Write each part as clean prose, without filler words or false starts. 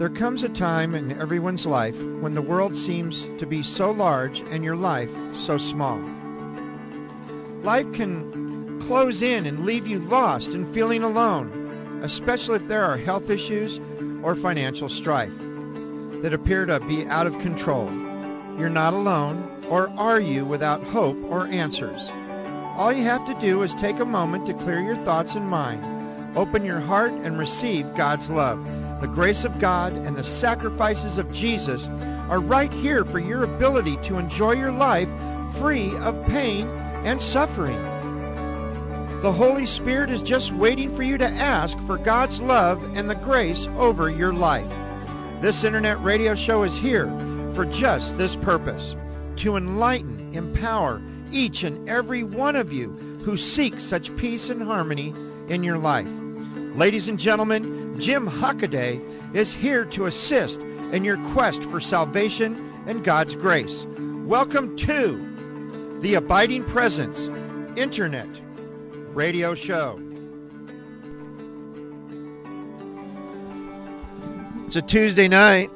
There comes a time in everyone's life when the world seems to be so large and your life so small. Life can close in and leave you lost and feeling alone, especially if there are health issues or financial strife that appear to be out of control. You're not alone, or are you without hope or answers? All you have to do is take a moment to clear your thoughts and mind, open your heart, and receive God's love. The grace of God and the sacrifices of Jesus are right here for your ability to enjoy your life free of pain and suffering. The Holy Spirit is just waiting for you to ask for God's love and the grace over your life. This internet radio show is here for just this purpose, to enlighten, empower each and every one of you who seek such peace and harmony in your life. Ladies and gentlemen, Jim Hockaday is here to assist in your quest for salvation and God's grace. Welcome to the Abiding Presence Internet Radio Show. It's a Tuesday night,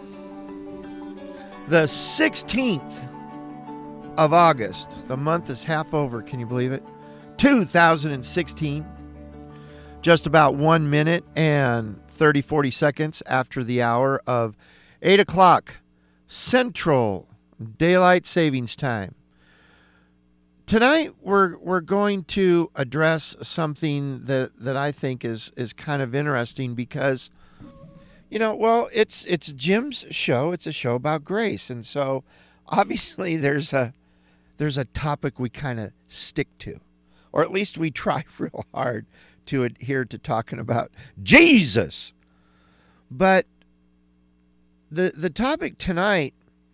the 16th of August. The month is half over, can you believe it? 2016. Just about 1 minute and 40 seconds after the hour of 8 o'clock Central Daylight Savings Time. Tonight we're going to address something that I think is kind of interesting because, it's Jim's show. It's a show about grace, and so obviously there's a topic we kind of stick to, or at least we try real hard to adhere to talking about Jesus. But the topic tonight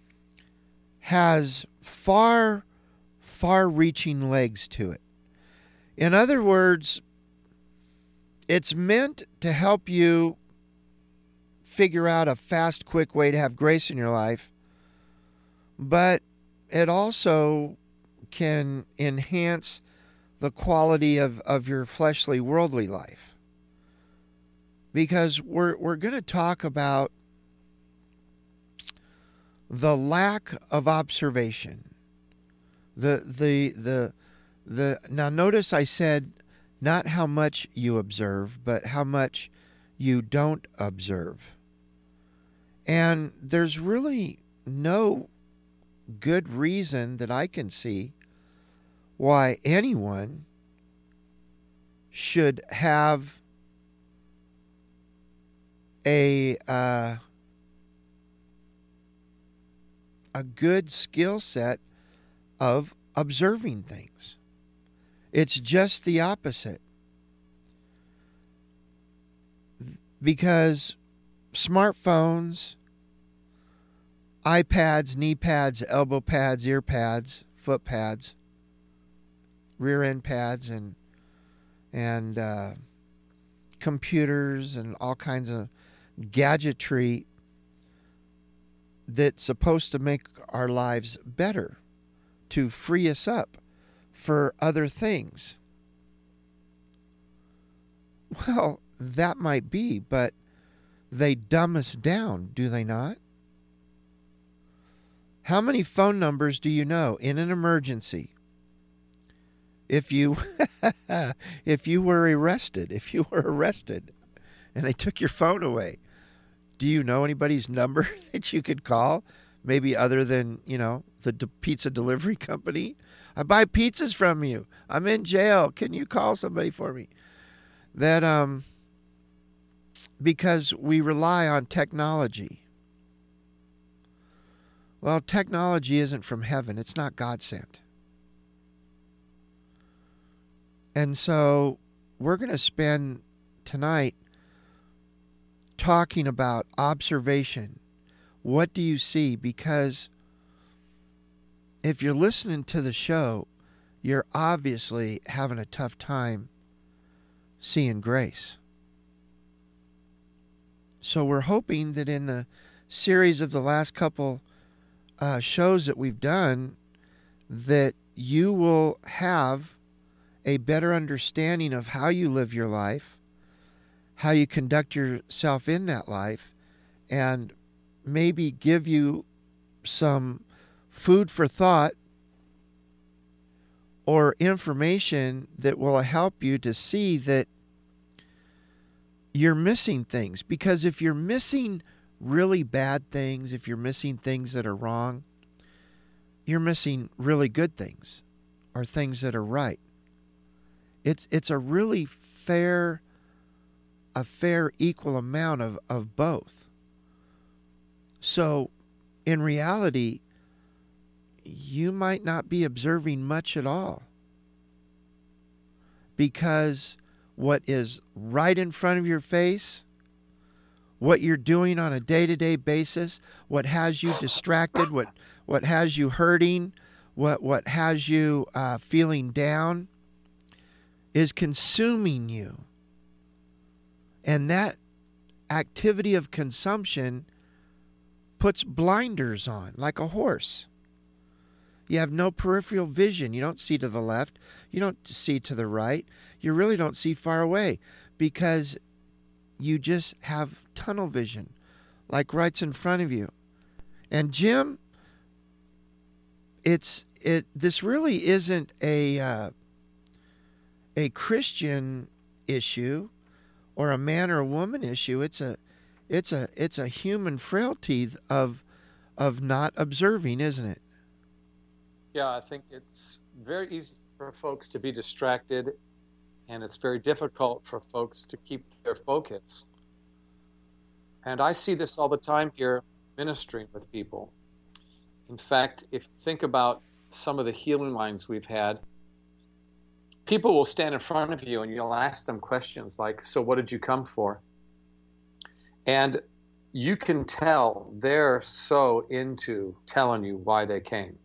has far-reaching legs to it. In other words, it's meant to help you figure out a fast, quick way to have grace in your life, but it also can enhance the quality of your fleshly, worldly life. Because we're going to talk about the lack of observation. Now notice I said not how much you observe, but how much you don't observe. And there's really no good reason that I can see why anyone should have a good skill set of observing things. It's just the opposite. Because smartphones, iPads, knee pads, elbow pads, ear pads, foot pads, rear end pads, and computers and all kinds of gadgetry that's supposed to make our lives better, to free us up for other things. Well, that might be, but they dumb us down, do they not? How many phone numbers do you know in an emergency? If you were arrested and they took your phone away, do you know anybody's number that you could call? Maybe other than, the pizza delivery company. I buy pizzas from you. I'm in jail. Can you call somebody for me? That because we rely on technology. Well, technology isn't from heaven. It's not God sent. And so we're going to spend tonight talking about observation. What do you see? Because if you're listening to the show, you're obviously having a tough time seeing grace. So we're hoping that in the series of the last couple shows that we've done, that you will have a better understanding of how you live your life, how you conduct yourself in that life, and maybe give you some food for thought or information that will help you to see that you're missing things. Because if you're missing really bad things, if you're missing things that are wrong, you're missing really good things or things that are right. It's a really fair equal amount of both. So in reality, you might not be observing much at all, because what is right in front of your face, what you're doing on a day-to-day basis, what has you distracted, what has you hurting, what has you feeling down, is consuming you. And that activity of consumption puts blinders on, like a horse. You have no peripheral vision. You don't see to the left. You don't see to the right. You really don't see far away, because you just have tunnel vision, like right in front of you. And Jim, this really isn't a Christian issue or a man or a woman issue. It's a human frailty of not observing, isn't it? Yeah, I think it's very easy for folks to be distracted, and it's very difficult for folks to keep their focus. And I see this all the time here ministering with people. In fact, if you think about some of the healing lines we've had, people will stand in front of you and you'll ask them questions like, so what did you come for? And you can tell they're so into telling you why they came.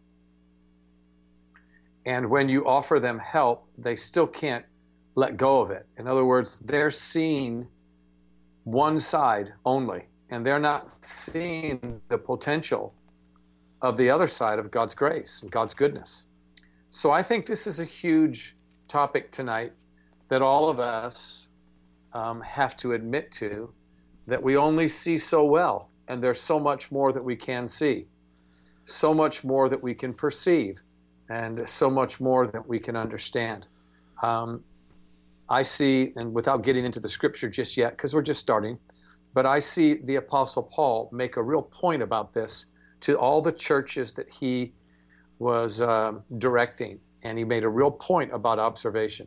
And when you offer them help, they still can't let go of it. In other words, they're seeing one side only, and they're not seeing the potential of the other side of God's grace and God's goodness. So I think this is a huge topic tonight that all of us have to admit to, that we only see so well, and there's so much more that we can see, so much more that we can perceive, and so much more that we can understand. I see, and without getting into the scripture just yet, because we're just starting, but I see the Apostle Paul make a real point about this to all the churches that he was directing, and he made a real point about observation.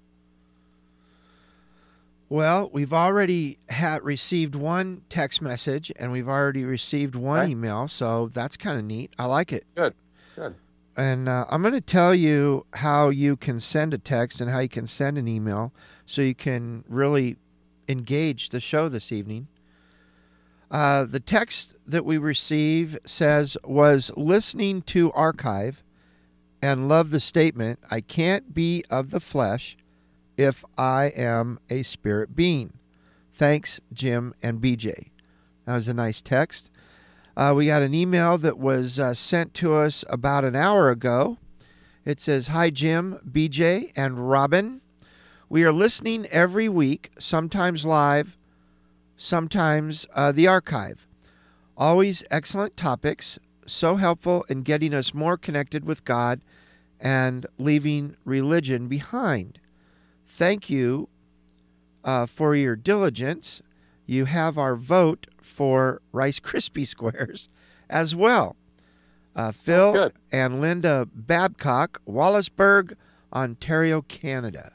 Well, we've already received one text message, and we've already received one email, so that's kind of neat. I like it. Good. And I'm going to tell you how you can send a text and how you can send an email so you can really engage the show this evening. The text that we receive says, was listening to archive and love the statement, I can't be of the flesh if I am a spirit being. Thanks, Jim and BJ. That was a nice text. We got an email that was sent to us about an hour ago. It says, hi, Jim, BJ, and Robin. We are listening every week, sometimes live, sometimes the archive. Always excellent topics, so helpful in getting us more connected with God and leaving religion behind. Thank you for your diligence. You have our vote for Rice Krispie Squares as well. Phil and Linda Babcock, Wallaceburg, Ontario, Canada.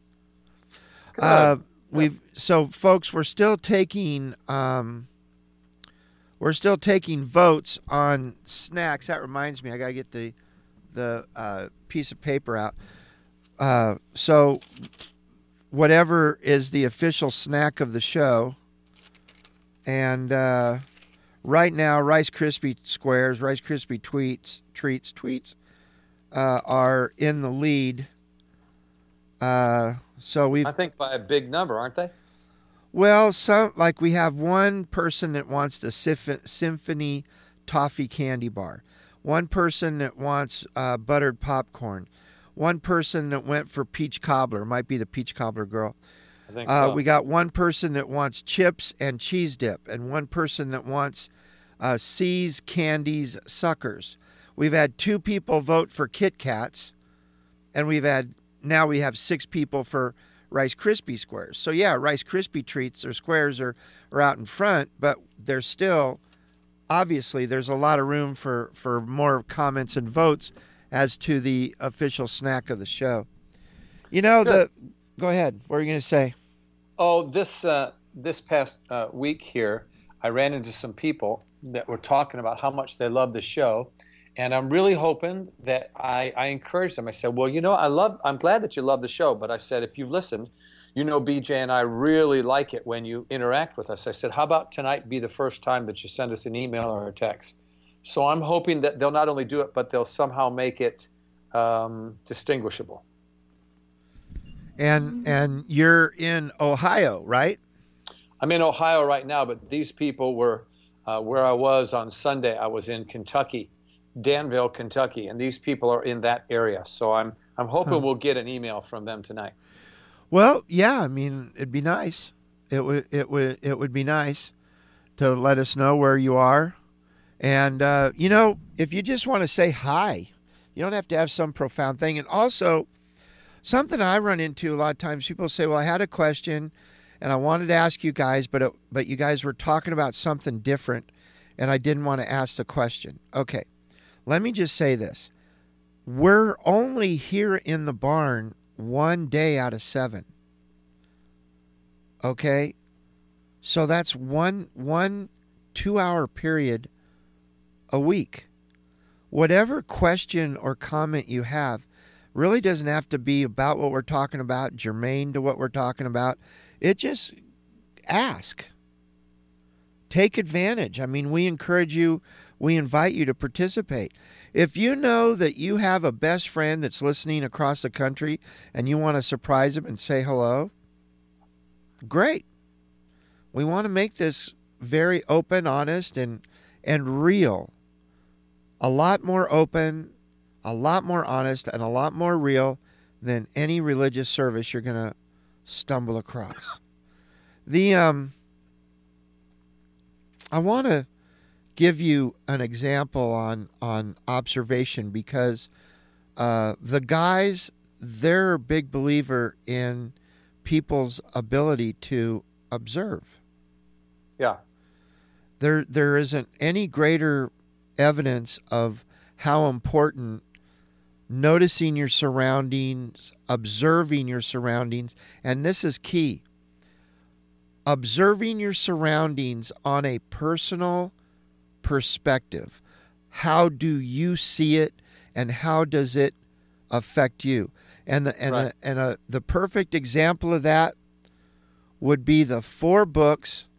So folks, we're still taking votes on snacks. That reminds me, I gotta get the piece of paper out. So whatever is the official snack of the show. And right now, Rice Krispie Squares, Rice Krispie Treats are in the lead. So I think by a big number, aren't they? Well, we have one person that wants the Symphony Toffee Candy Bar, one person that wants buttered popcorn, one person that went for peach cobbler, might be the peach cobbler girl. I think so. We got one person that wants chips and cheese dip, and one person that wants C's, candies, suckers. We've had 2 people vote for Kit Kats, and now we have 6 people for Rice Krispie squares. So yeah, Rice Krispie treats or squares are out in front, but they're still, obviously, there's a lot of room for more comments and votes as to the official snack of the show. You know, go ahead. What are you going to say? Oh, this past week here, I ran into some people that were talking about how much they love the show. And I'm really hoping that I encourage them. I said, well, you know, I'm glad that you love the show. But I said, if you've listened, you know, BJ and I really like it when you interact with us. I said, how about tonight be the first time that you send us an email or a text? So I'm hoping that they'll not only do it, but they'll somehow make it distinguishable. And you're in Ohio, right? I'm in Ohio right now, but these people were where I was on Sunday. I was in Kentucky. Danville, Kentucky, and these people are in that area. So I'm hoping we'll get an email from them tonight. Well, yeah, I mean, it'd be nice. It would be nice to let us know where you are. And you know, if you just want to say hi, you don't have to have some profound thing. And also, something I run into a lot of times, people say, well, I had a question and I wanted to ask you guys, but you guys were talking about something different and I didn't want to ask the question. Okay. Let me just say this. We're only here in the barn 1 day out of 7. Okay? So that's one 2-hour period a week. Whatever question or comment you have really doesn't have to be about what we're talking about, germane to what we're talking about. It just ask. Take advantage. I mean, we encourage you. We invite you to participate. If you know that you have a best friend that's listening across the country and you want to surprise him and say hello, great. We want to make this very open, honest, and real. A lot more open, a lot more honest, and a lot more real than any religious service you're going to stumble across. I want to give you an example on observation because the guys, they're a big believer in people's ability to observe. Yeah. There isn't any greater evidence of how important noticing your surroundings, observing your surroundings, and this is key. Observing your surroundings on a personal perspective. How do you see it and how does it affect you? And the perfect example of that would be the 4 books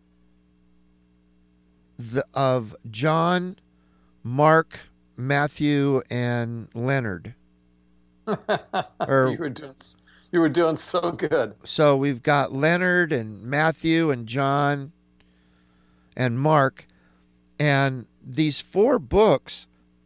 of John, Mark, Matthew, and Leonard. You were doing so good. So we've got Leonard and Matthew and John and Mark. And these 4 books,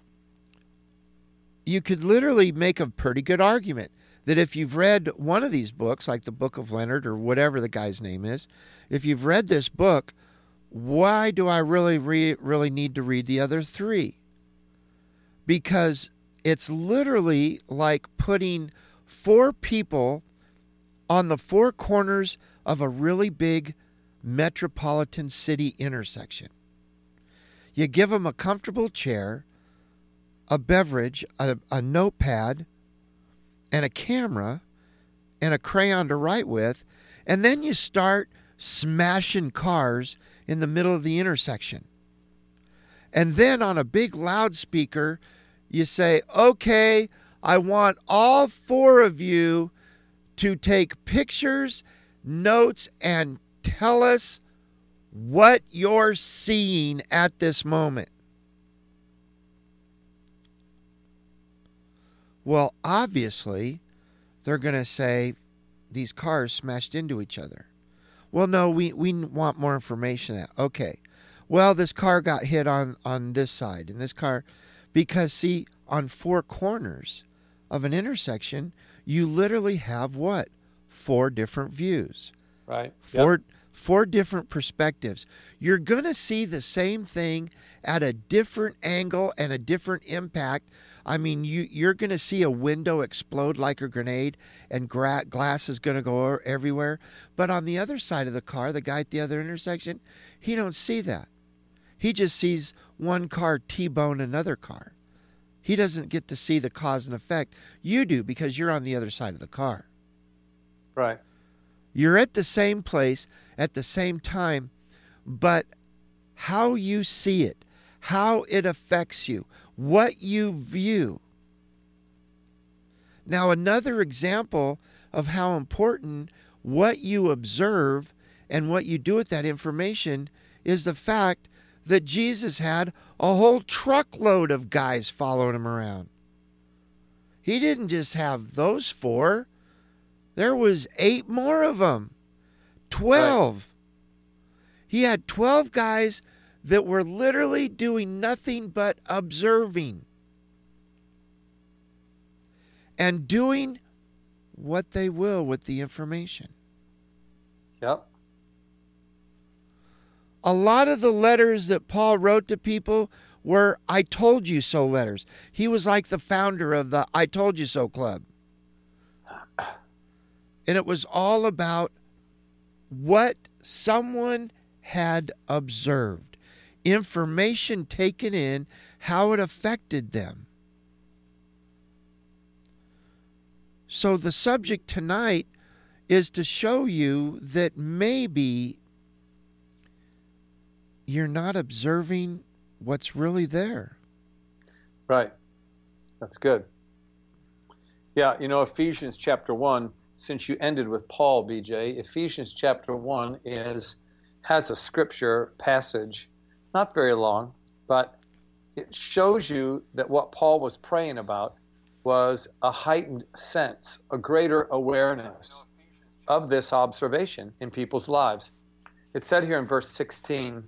you could literally make a pretty good argument that if you've read one of these books, like the Book of Leonard or whatever the guy's name is, if you've read this book, why do I really need to read the other 3? Because it's literally like putting 4 people on the 4 corners of a really big metropolitan city intersection. You give them a comfortable chair, a beverage, a notepad, and a camera, and a crayon to write with, and then you start smashing cars in the middle of the intersection. And then on a big loudspeaker, you say, okay, I want all 4 of you to take pictures, notes, and tell us what you're seeing at this moment. Well, obviously, they're going to say these cars smashed into each other. Well, no, we want more information on that. Okay. Well, this car got hit on this side, and this car, because see, on 4 corners of an intersection, you literally have what? 4 different views. Right. Four different perspectives. You're going to see the same thing at a different angle and a different impact. I mean, you're going to see a window explode like a grenade and glass is going to go everywhere. But on the other side of the car, the guy at the other intersection, he don't see that. He just sees one car T-bone another car. He doesn't get to see the cause and effect. You do, because you're on the other side of the car. Right. You're at the same place at the same time, but how you see it, how it affects you, what you view. Now, another example of how important what you observe and what you do with that information is the fact that Jesus had a whole truckload of guys following him around. He didn't just have those 4. There was 8 more of them. 12. Right. He had 12 guys that were literally doing nothing but observing and doing what they will with the information. Yep. A lot of the letters that Paul wrote to people were I told you so letters. He was like the founder of the I told you so club. And it was all about what someone had observed, information taken in, how it affected them. So the subject tonight is to show you that maybe you're not observing what's really there. Right. That's good. Yeah, Ephesians chapter 1, since you ended with Paul, BJ, Ephesians chapter 1 has a scripture passage, not very long, but it shows you that what Paul was praying about was a heightened sense, a greater awareness of this observation in people's lives. It said here in verse 16,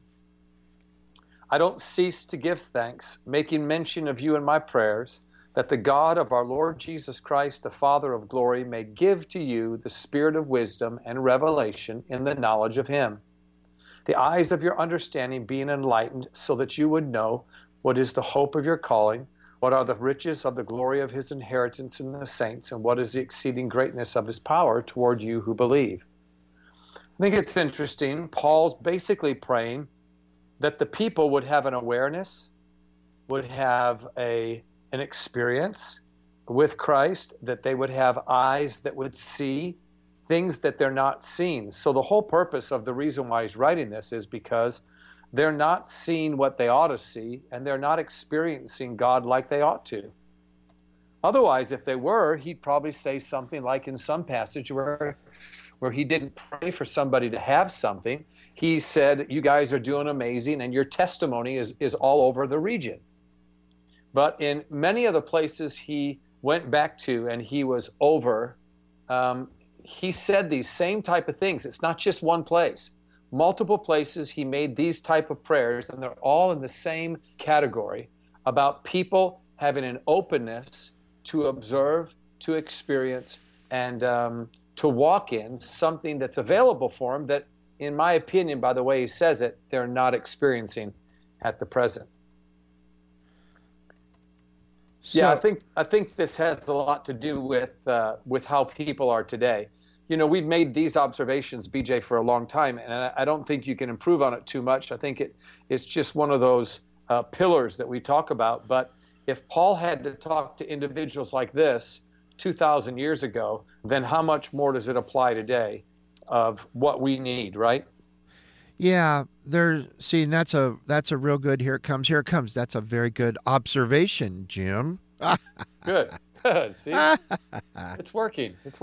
I don't cease to give thanks, making mention of you in my prayers, that the God of our Lord Jesus Christ, the Father of glory, may give to you the spirit of wisdom and revelation in the knowledge of him, the eyes of your understanding being enlightened, so that you would know what is the hope of your calling, what are the riches of the glory of his inheritance in the saints, and what is the exceeding greatness of his power toward you who believe. I think it's interesting. Paul's basically praying that the people would have an awareness, would have an experience with Christ, that they would have eyes that would see things that they're not seeing. So the whole purpose of the reason why he's writing this is because they're not seeing what they ought to see, and they're not experiencing God like they ought to. Otherwise, if they were, he'd probably say something like in some passage where he didn't pray for somebody to have something. He said, you guys are doing amazing, and your testimony is all over the region. But in many of the places he went back to and he was over, he said these same type of things. It's not just one place. Multiple places he made these type of prayers, and they're all in the same category about people having an openness to observe, to experience, and to walk in something that's available for them that, in my opinion, by the way he says it, they're not experiencing at the present. So, yeah, I think this has a lot to do with how people are today. We've made these observations, BJ, for a long time, and I don't think you can improve on it too much. I think it's just one of those pillars that we talk about. But if Paul had to talk to individuals like this 2,000 years ago, then how much more does it apply today of what we need, right? Yeah, and that's a real good, here it comes. That's a very good observation, Jim. Good. See? It's working. It's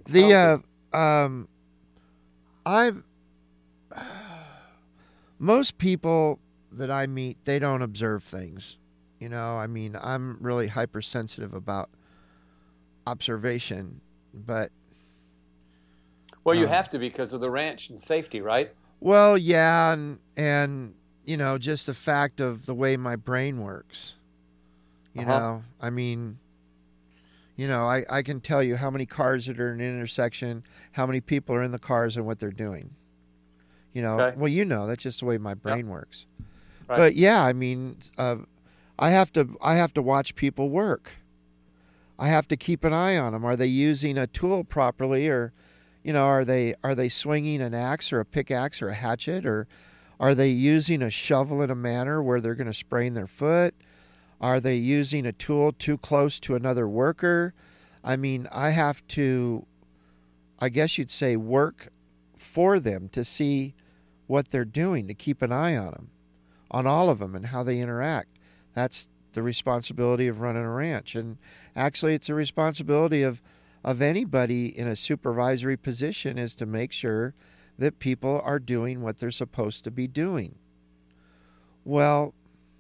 most people that I meet, they don't observe things. I'm really hypersensitive about observation, but well, you have to because of the ranch and safety, right? Well, yeah, and just the fact of the way my brain works. I can tell you how many cars that are in an intersection, how many people are in the cars, and what they're doing. Okay. Well, that's just the way my brain Yep. works. Right. But yeah, I mean, I have to watch people work. I have to keep an eye on them. Are they using a tool properly, or, are they swinging an axe or a pickaxe or a hatchet, or are they using a shovel in a manner where they're going to sprain their foot? Are they using a tool too close to another worker? I mean, I have to, I guess you'd say, work for them to see what they're doing, to keep an eye on them, on all of them, and how they interact. That's the responsibility of running a ranch. And actually, it's a responsibility of anybody in a supervisory position, is to make sure that people are doing what they're supposed to be doing. Well,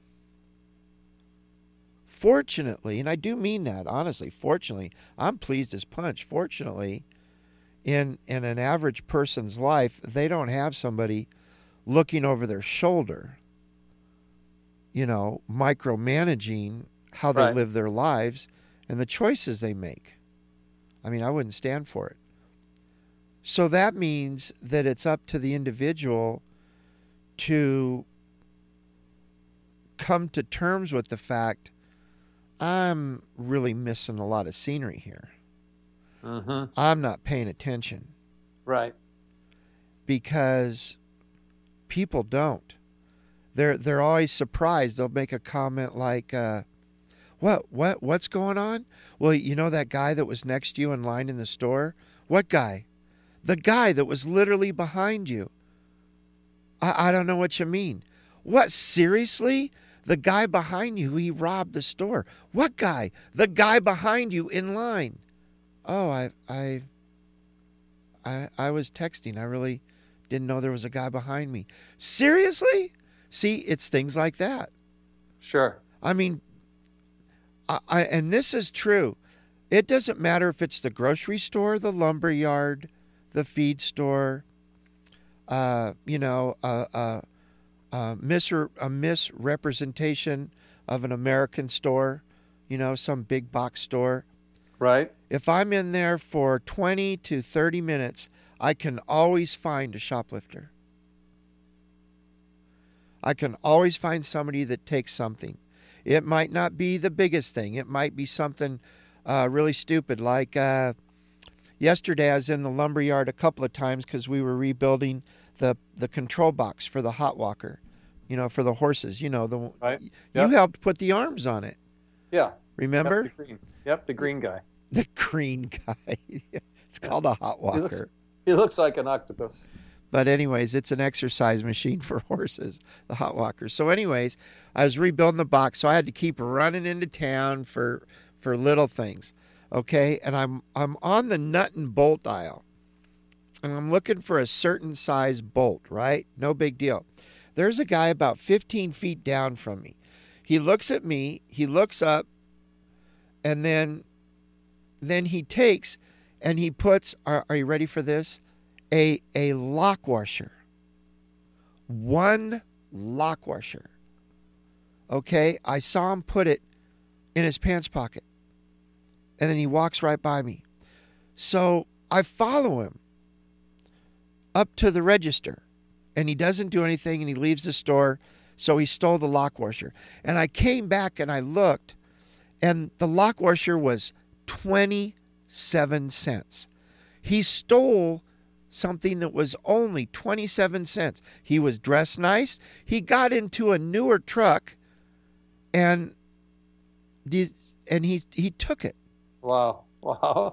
fortunately, and I do mean that, honestly, fortunately, I'm pleased as punch. Fortunately, in an average person's life, they don't have somebody looking over their shoulder, micromanaging how they Right. live their lives and the choices they make. I mean, I wouldn't stand for it. So that means that it's up to the individual to come to terms with the fact, I'm really missing a lot of scenery here. Mm-hmm. I'm not paying attention, Right. because people don't. They're always surprised. They'll make a comment like, what's going on? Well, that guy that was next to you in line in the store? What guy? The guy that was literally behind you. I don't know what you mean. What, seriously? The guy behind you, he robbed the store. What guy? The guy behind you in line. Oh, I was texting. I really didn't know there was a guy behind me. Seriously? See, it's things like that. Sure. I mean, and this is true. It doesn't matter if it's the grocery store, the lumber yard, the feed store, a misrepresentation of an American store, some big box store. Right. If I'm in there for 20 to 30 minutes, I can always find a shoplifter. I can always find somebody that takes something. It might not be the biggest thing. It might be something really stupid. Like yesterday, I was in the lumber yard a couple of times because we were rebuilding the control box for the hot walker, for the horses. Right. You Yep. helped put the arms on it. Yeah. Remember? Yep, the green. Yep, the green guy. The green guy. It's called a hot walker. He looks like an octopus. But anyways, it's an exercise machine for horses, the hot walker. So anyways, I was rebuilding the box, so I had to keep running into town for little things. Okay? And I'm on the nut and bolt aisle. And I'm looking for a certain size bolt, right? No big deal. There's a guy about 15 feet down from me. He looks at me, he looks up, and then he takes and he puts, are you ready for this? A lock washer. One lock washer. Okay? I saw him put it in his pants pocket. And then he walks right by me. So I follow him up to the register. And he doesn't do anything, and he leaves the store. So he stole the lock washer. And I came back and I looked, and the lock washer was 27 cents. He stole something that was only 27 cents. He was dressed nice. He got into a newer truck, and he took it. Wow. Wow.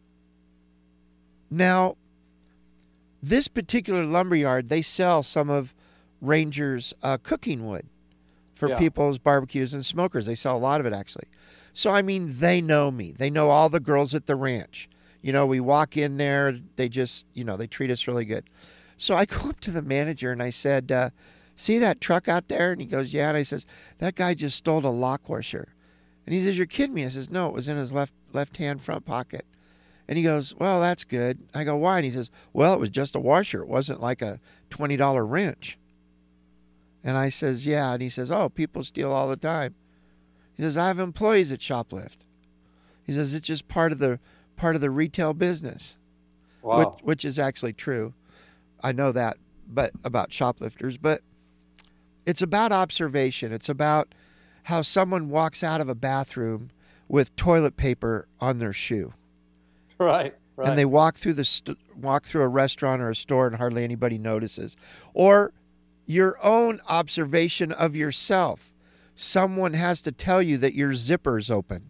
Now, this particular lumberyard, they sell some of Ranger's cooking wood for people's barbecues and smokers. They sell a lot of it, actually. So, I mean, they know me. They know all the girls at the ranch. We walk in there. They just, they treat us really good. So I go up to the manager and I said, see that truck out there? And he goes, yeah. And I says, that guy just stole a lock washer. And he says, you're kidding me. I says, no, it was in his left-hand front pocket. And he goes, well, that's good. I go, why? And he says, well, it was just a washer. It wasn't like a $20 wrench. And I says, yeah. And he says, oh, people steal all the time. He says, I have employees that shoplift. He says it's just part of the retail business, Wow. which is actually true. I know that, but about shoplifters, but it's about observation. It's about how someone walks out of a bathroom with toilet paper on their shoe. Right. Right. And they walk through walk through a restaurant or a store and hardly anybody notices. Or your own observation of yourself. Someone has to tell you that your zipper's open.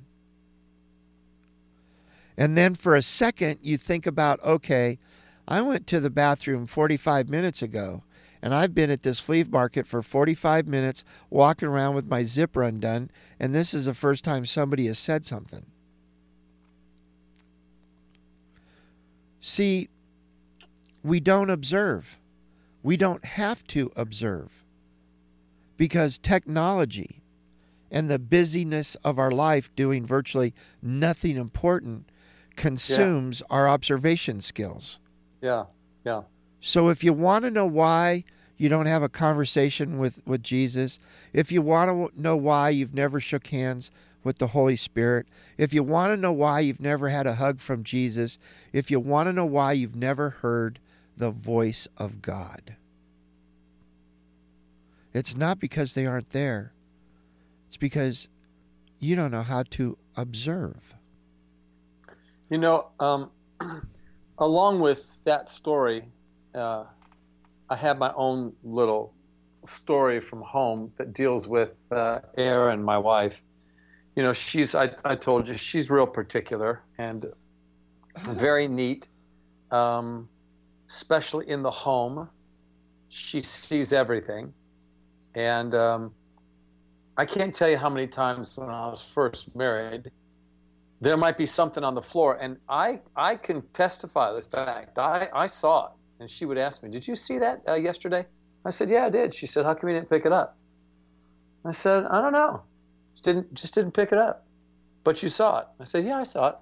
And then for a second you think about, okay, I went to the bathroom 45 minutes ago, and I've been at this flea market for 45 minutes walking around with my zipper undone, and this is the first time somebody has said something. See, we don't observe. We don't have to observe, because technology and the busyness of our life doing virtually nothing important consumes our observation skills. Yeah. Yeah. So if you want to know why you don't have a conversation with Jesus, if you want to know why you've never shook hands with the Holy Spirit, if you want to know why you've never had a hug from Jesus, if you want to know why you've never heard the voice of God, it's not because they aren't there. It's because you don't know how to observe. You know, along with that story, I have my own little story from home that deals with Erin, my wife. You know, I told you, she's real particular and very neat, especially in the home. She sees everything. And I can't tell you how many times when I was first married, there might be something on the floor. And I can testify to this fact. I saw it. And she would ask me, did you see that yesterday? I said, yeah, I did. She said, how come you didn't pick it up? I said, I don't know. Just didn't pick it up. But you saw it. I said, yeah, I saw it.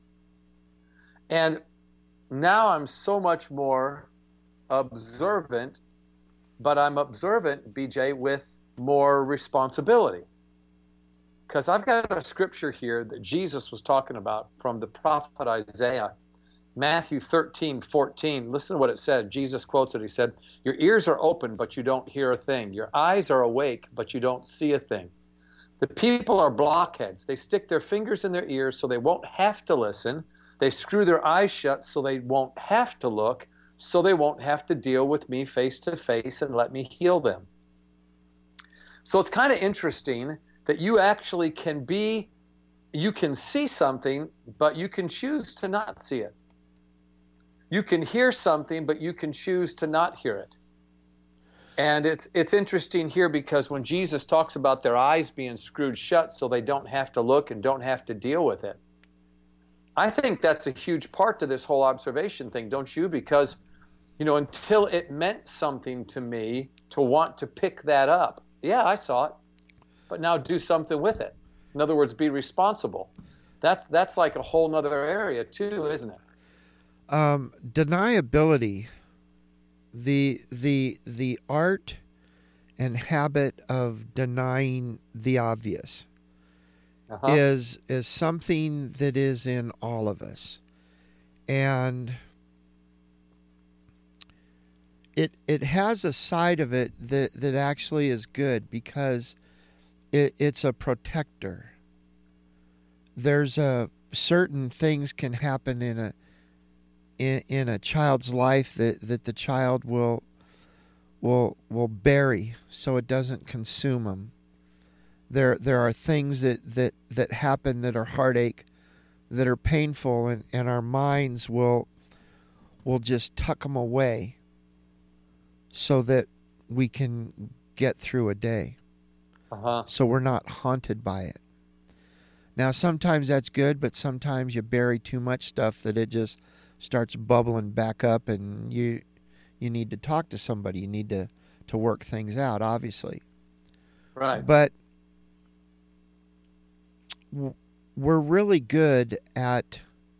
And now I'm so much more observant, but I'm observant, BJ, with more responsibility. Because I've got a scripture here that Jesus was talking about from the prophet Isaiah, Matthew 13:14. Listen to what it said. Jesus quotes it. He said, your ears are open, but you don't hear a thing. Your eyes are awake, but you don't see a thing. The people are blockheads. They stick their fingers in their ears so they won't have to listen. They screw their eyes shut so they won't have to look, so they won't have to deal with me face to face and let me heal them. So it's kind of interesting that you actually you can see something, but you can choose to not see it. You can hear something, but you can choose to not hear it. And it's interesting here because when Jesus talks about their eyes being screwed shut so they don't have to look and don't have to deal with it, I think that's a huge part to this whole observation thing, don't you? Because, you know, until it meant something to me to want to pick that up, yeah, I saw it, but now do something with it. In other words, be responsible. That's like a whole nother area too, isn't it? Deniability, the art and habit of denying the obvious is something that is in all of us. And it has a side of it that actually is good because it's a protector. There's certain things can happen in a child's life that the child will bury so it doesn't consume them. There are things that happen that are heartache, that are painful, and our minds will just tuck them away so that we can get through a day. So we're not haunted by it. Now, sometimes that's good, but sometimes you bury too much stuff that it just starts bubbling back up, and you need to talk to somebody. You need to work things out, obviously. Right. But we're really good at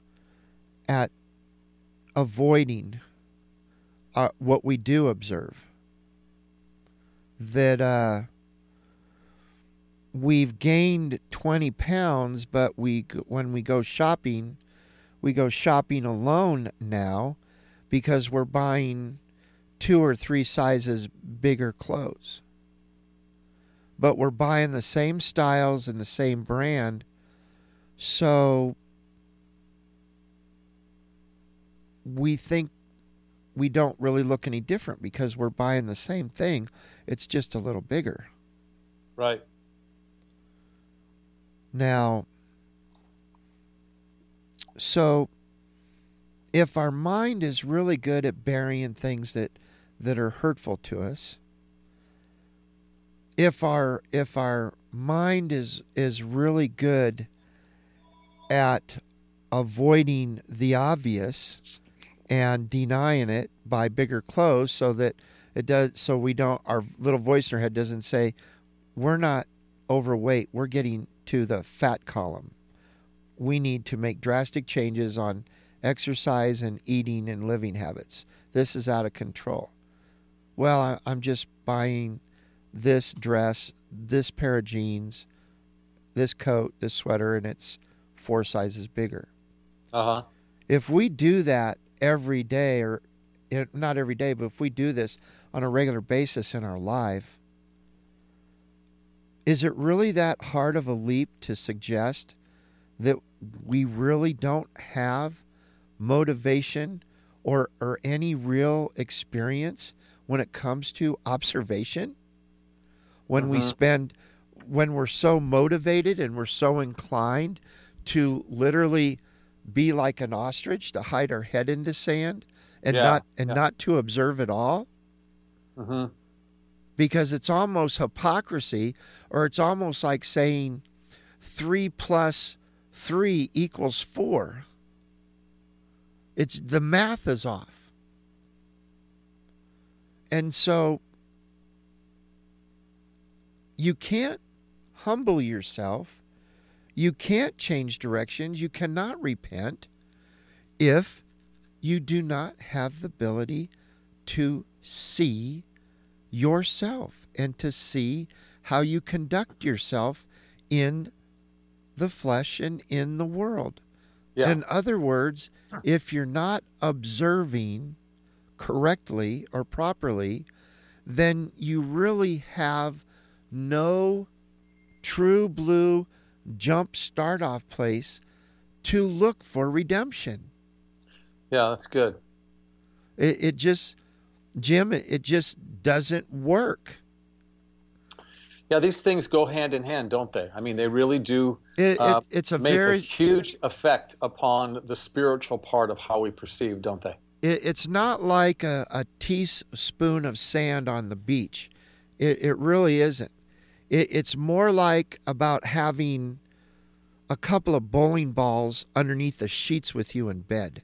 avoiding what we do observe. That we've gained 20 pounds, but when we go shopping alone now because we're buying 2 or 3 sizes bigger clothes. But we're buying the same styles and the same brand, so we think we don't really look any different because we're buying the same thing. It's just a little bigger. Right. Now, so if our mind is really good at burying things that are hurtful to us, if our mind is really good at avoiding the obvious and denying it by bigger clothes so that it does, so we don't, our little voice in our head doesn't say, we're not overweight, we're getting to the fat column. We need to make drastic changes on exercise and eating and living habits. This is out of control. Well, I'm just buying this dress, this pair of jeans, this coat, this sweater, and it's 4 sizes bigger. Uh-huh. If we do that every day, or not every day, but if we do this on a regular basis in our life, is it really that hard of a leap to suggest that we really don't have motivation or any real experience when it comes to observation? When when we're so motivated and we're so inclined to literally be like an ostrich, to hide our head in the sand and not to observe at all? Mm-hmm. Because it's almost hypocrisy, or it's almost like saying 3 + 3 = 4. It's the math is off. And so you can't humble yourself. You can't change directions. You cannot repent if you do not have the ability to see yourself and to see how you conduct yourself in the flesh and in the world. Yeah. In other words, if you're not observing correctly or properly, then you really have no true blue jump start off place to look for redemption. Yeah, that's good. It just, Jim, it just doesn't work. Yeah, these things go hand in hand, don't they? I mean, they really do It's a make very a huge effect upon the spiritual part of how we perceive, don't they? It's not like a teaspoon of sand on the beach. It really isn't. It's more like about having a couple of bowling balls underneath the sheets with you in bed.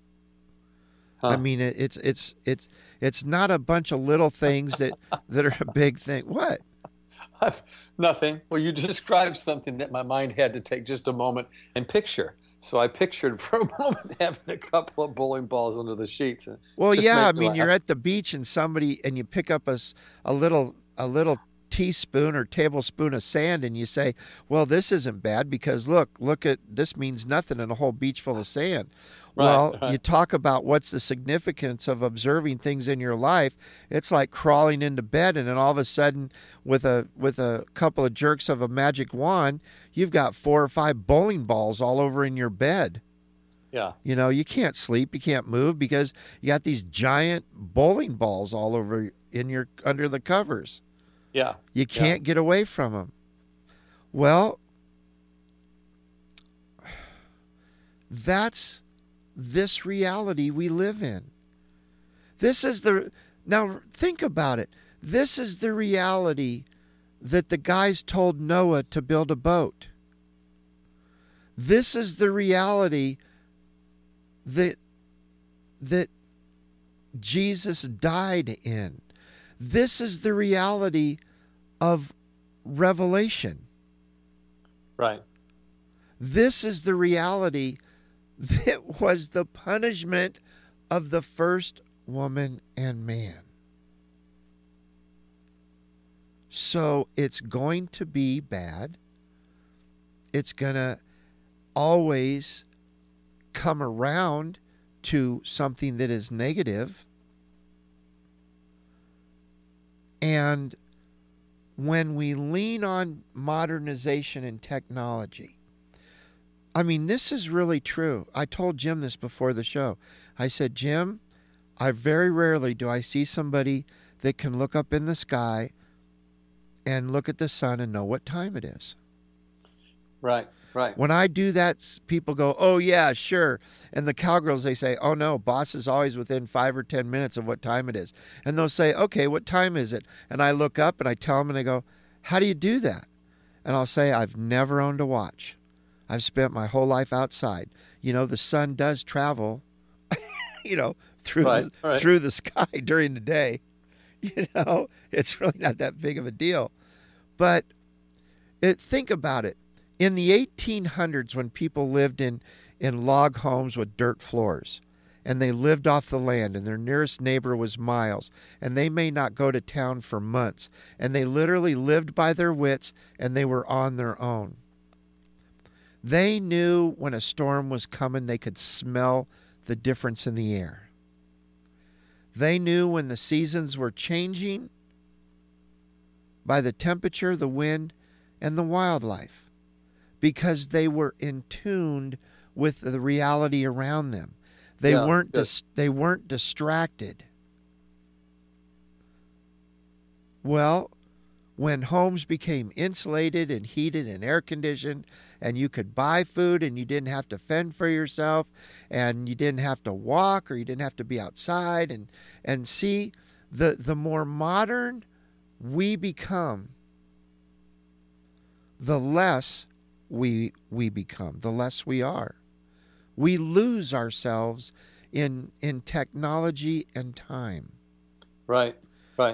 Huh. I mean, it's not a bunch of little things that are a big thing. What? Nothing. Well, you described something that my mind had to take just a moment and picture. So I pictured for a moment having a couple of bowling balls under the sheets. Well, yeah, I mean, you're at the beach and you pick up a little teaspoon or tablespoon of sand and you say, well, this isn't bad because look at this, means nothing in a whole beach full of sand. Right. You talk about what's the significance of observing things in your life. It's like crawling into bed and then all of a sudden with a couple of jerks of a magic wand, you've got 4 or 5 bowling balls all over in your bed. Yeah. You know, you can't sleep, you can't move because you got these giant bowling balls all over under the covers. Yeah. You can't get away from them. Well, that's this reality we live in. Now think about it. This is the reality that the guys told Noah to build a boat. This is the reality that Jesus died in. This is the reality of Revelation. Right. This is the reality that was the punishment of the first woman and man. So it's going to be bad. It's going to always come around to something that is negative. And when we lean on modernization and technology, I mean, this is really true. I told Jim this before the show. I said, Jim, I very rarely do I see somebody that can look up in the sky and look at the sun and know what time it is. Right, right. When I do that, people go, oh, yeah, sure. And the cowgirls, they say, oh, no, boss is always within 5 or 10 minutes of what time it is. And they'll say, okay, what time is it? And I look up and I tell them and they go, how do you do that? And I'll say, I've never owned a watch. I've spent my whole life outside. You know, the sun does travel, you know, through the sky during the day. You know, it's really not that big of a deal. But think about it. In the 1800s, when people lived in log homes with dirt floors, and they lived off the land, and their nearest neighbor was miles, and they may not go to town for months, and they literally lived by their wits, and they were on their own. They knew when a storm was coming. They could smell the difference in the air. They knew when the seasons were changing by the temperature, the wind, and the wildlife, because they were in tune with the reality around them. They weren't distracted. Well, when homes became insulated and heated and air conditioned, and you could buy food and you didn't have to fend for yourself, and you didn't have to walk, or you didn't have to be outside, and see, the more modern we become, the less we become, the less we are. We lose ourselves in technology and time. Right, right.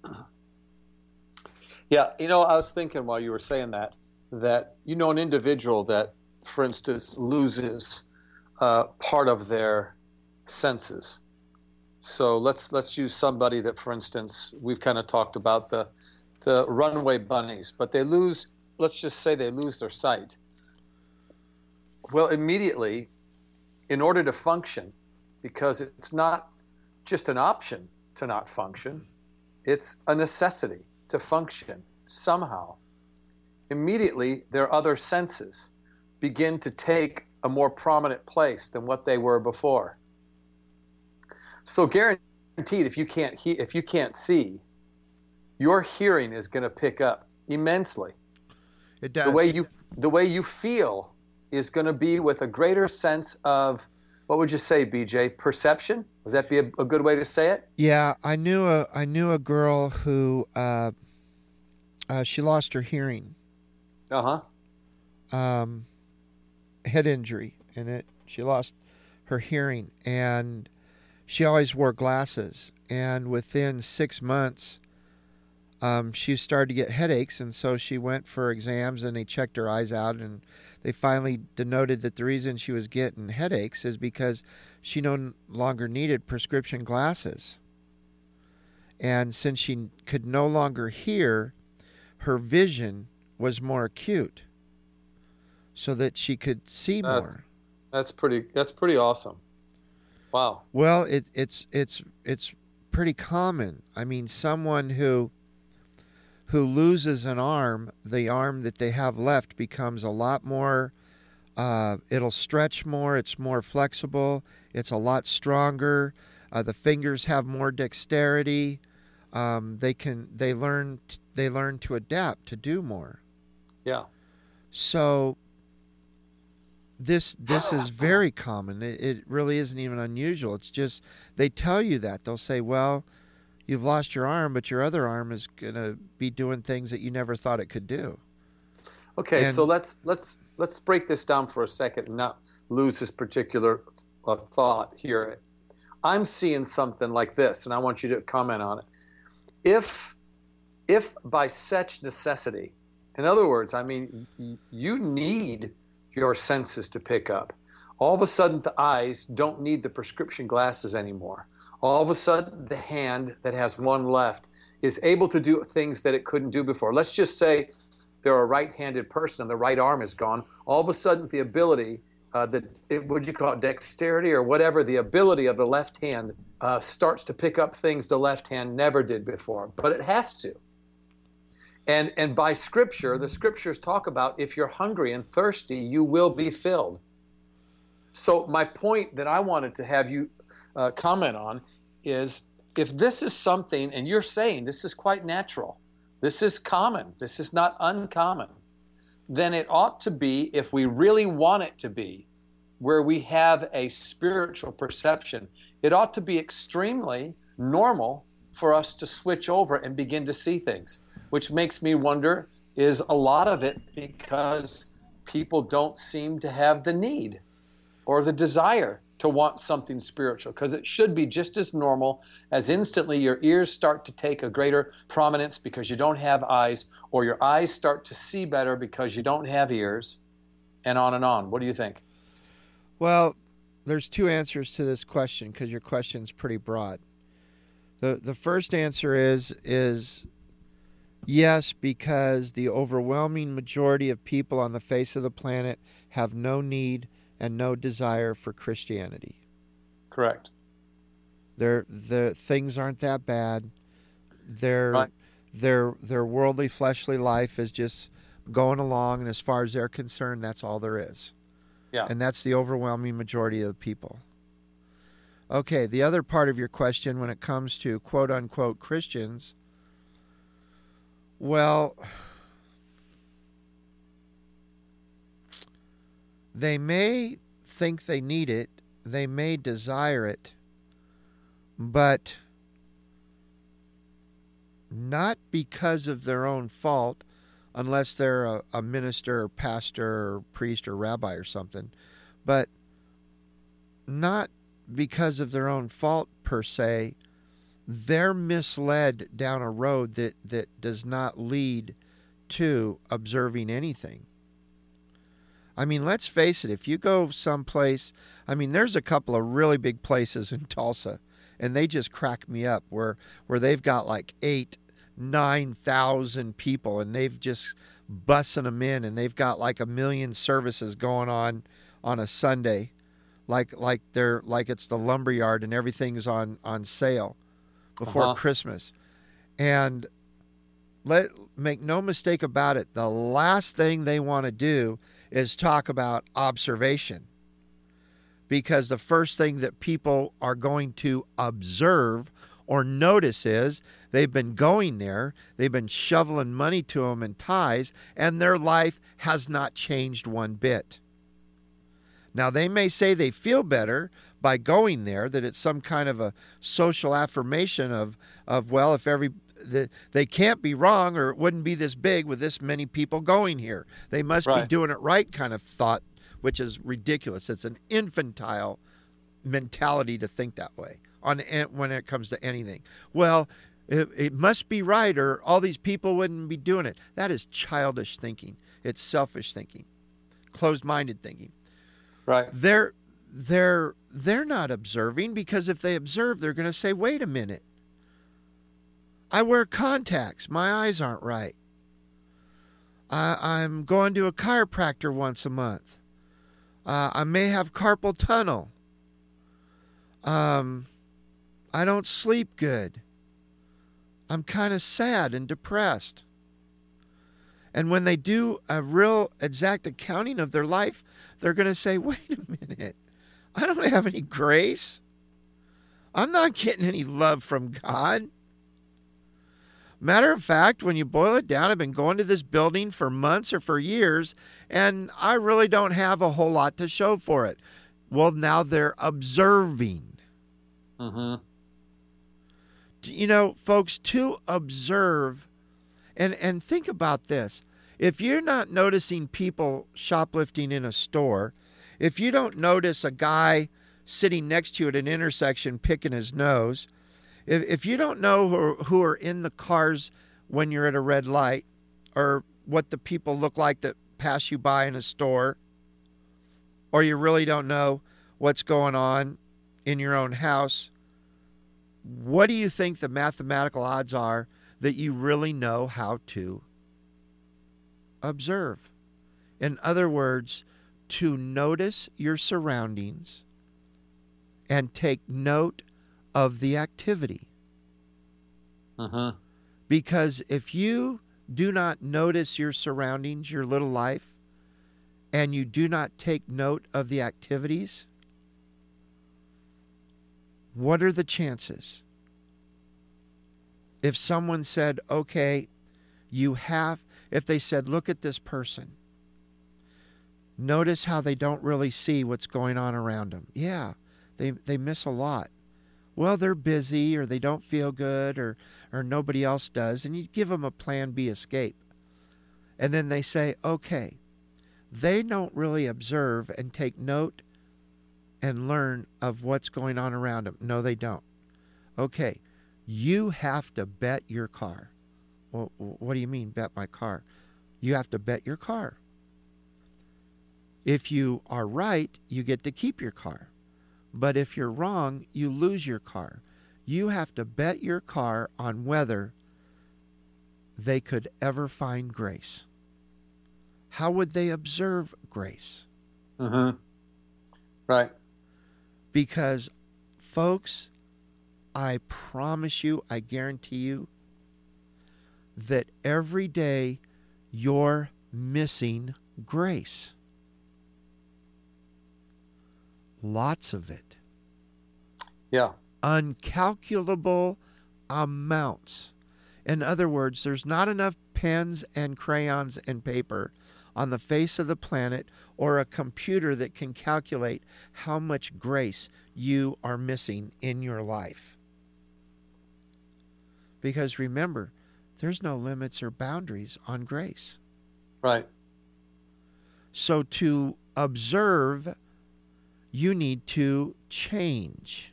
Yeah, you know, I was thinking while you were saying that you know, an individual that, for instance, loses part of their senses. So let's use somebody that, for instance, we've kind of talked about the runaway bunnies, but they lose. Let's just say they lose their sight. Well, immediately, in order to function, because it's not just an option to not function, it's a necessity to function somehow. Immediately, their other senses begin to take a more prominent place than what they were before. So guaranteed, if you can't see, your hearing is going to pick up immensely. It does. The way you feel is going to be with a greater sense of, what would you say, BJ? Perception? Would that be a good way to say it? Yeah, I knew a girl who she lost her hearing. Head injury in it. She lost her hearing, and she always wore glasses. And within 6 months, she started to get headaches, and so she went for exams, and they checked her eyes out, and they finally denoted that the reason she was getting headaches is because she no longer needed prescription glasses. And since she could no longer hear, her vision was more acute, so that she could see more. That's pretty awesome. Wow. Well, it's pretty common. I mean, someone who loses an arm, the arm that they have left becomes a lot more, it'll stretch more, it's more flexible, it's a lot stronger, the fingers have more dexterity, they learn to adapt, to do more. Yeah. So this is very common. It really isn't even unusual. It's just they tell you that. They'll say, well, you've lost your arm, but your other arm is going to be doing things that you never thought it could do. Okay, so let's break this down for a second and not lose this particular thought here. I'm seeing something like this, and I want you to comment on it. If by such necessity, in other words, I mean, you need your senses to pick up. All of a sudden, the eyes don't need the prescription glasses anymore. All of a sudden, the hand that has one left is able to do things that it couldn't do before. Let's just say they're a right-handed person and the right arm is gone. All of a sudden, the ability, would you call it dexterity or whatever, the ability of the left hand starts to pick up things the left hand never did before, but it has to. And by Scripture, the Scriptures talk about if you're hungry and thirsty, you will be filled. So my point that I wanted to have you comment on is, if this is something, and you're saying this is quite natural, this is common, this is not uncommon, then it ought to be, if we really want it to be, where we have a spiritual perception, it ought to be extremely normal for us to switch over and begin to see things, which makes me wonder, is a lot of it because people don't seem to have the need or the desire to want something spiritual? Because it should be just as normal as instantly your ears start to take a greater prominence because you don't have eyes, or your eyes start to see better because you don't have ears, and on and on. What do you think? Well, there's two answers to this question because your question's pretty broad. The first answer is yes, because the overwhelming majority of people on the face of the planet have no need and no desire for Christianity. Correct. The things aren't that bad. Right. Their worldly, fleshly life is just going along, and as far as they're concerned, that's all there is. Yeah. And that's the overwhelming majority of the people. Okay, the other part of your question when it comes to quote-unquote Christians, well, they may think they need it, they may desire it, but not because of their own fault, unless they're a minister or pastor or priest or rabbi or something, but not because of their own fault per se. They're misled down a road that does not lead to observing anything. I mean, let's face it, if you go someplace, I mean, there's a couple of really big places in Tulsa, and they just crack me up, where they've got like 9,000 people, and they've just bussing them in, and they've got like 1 million services going on a Sunday, like it's the lumberyard and everything's on sale before Christmas. And make no mistake about it, the last thing they want to do is talk about observation, because the first thing that people are going to observe or notice is they've been going there, they've been shoveling money to them in tithes, and their life has not changed one bit. Now, they may say they feel better by going there, that it's some kind of a social affirmation of well, if they can't be wrong, or it wouldn't be this big with this many people going here. They must be doing it right kind of thought, which is ridiculous. It's an infantile mentality to think that way when it comes to anything. Well, it must be right, or all these people wouldn't be doing it. That is childish thinking. It's selfish thinking, closed-minded thinking. Right. They're not observing, because if they observe, they're going to say, wait a minute. I wear contacts. My eyes aren't right. I'm going to a chiropractor once a month. I may have carpal tunnel. I don't sleep good. I'm kind of sad and depressed. And when they do a real exact accounting of their life, they're going to say, wait a minute, I don't have any grace. I'm not getting any love from God. Matter of fact, when you boil it down, I've been going to this building for months or for years, and I really don't have a whole lot to show for it. Well, now they're observing. Mm-hmm. You know, folks, to observe, and think about this. If you're not noticing people shoplifting in a store, if you don't notice a guy sitting next to you at an intersection picking his nose, if you don't know who are in the cars when you're at a red light, or what the people look like that pass you by in a store, or you really don't know what's going on in your own house, what do you think the mathematical odds are that you really know how to observe. In other words, to notice your surroundings and take note of the activity. Because if you do not notice your surroundings, your little life, and you do not take note of the activities, what are the chances? If someone said, okay, if they said, look at this person, notice how they don't really see what's going on around them. Yeah, they miss a lot. Well, they're busy, or they don't feel good, or nobody else does, and you give them a plan B escape. And then they say, okay, they don't really observe and take note and learn of what's going on around them. No, they don't. Okay, you have to bet your car. Well, what do you mean, bet my car? You have to bet your car. If you are right, you get to keep your car. But if you're wrong, you lose your car. You have to bet your car on whether they could ever find grace. How would they observe grace? Right. Because, folks, I promise you, I guarantee you, that every day you're missing grace. Lots of it. Yeah. Uncalculable amounts. In other words, there's not enough pens and crayons and paper on the face of the planet or a computer that can calculate how much grace you are missing in your life. Because remember, there's no limits or boundaries on grace. Right. So to observe, you need to change.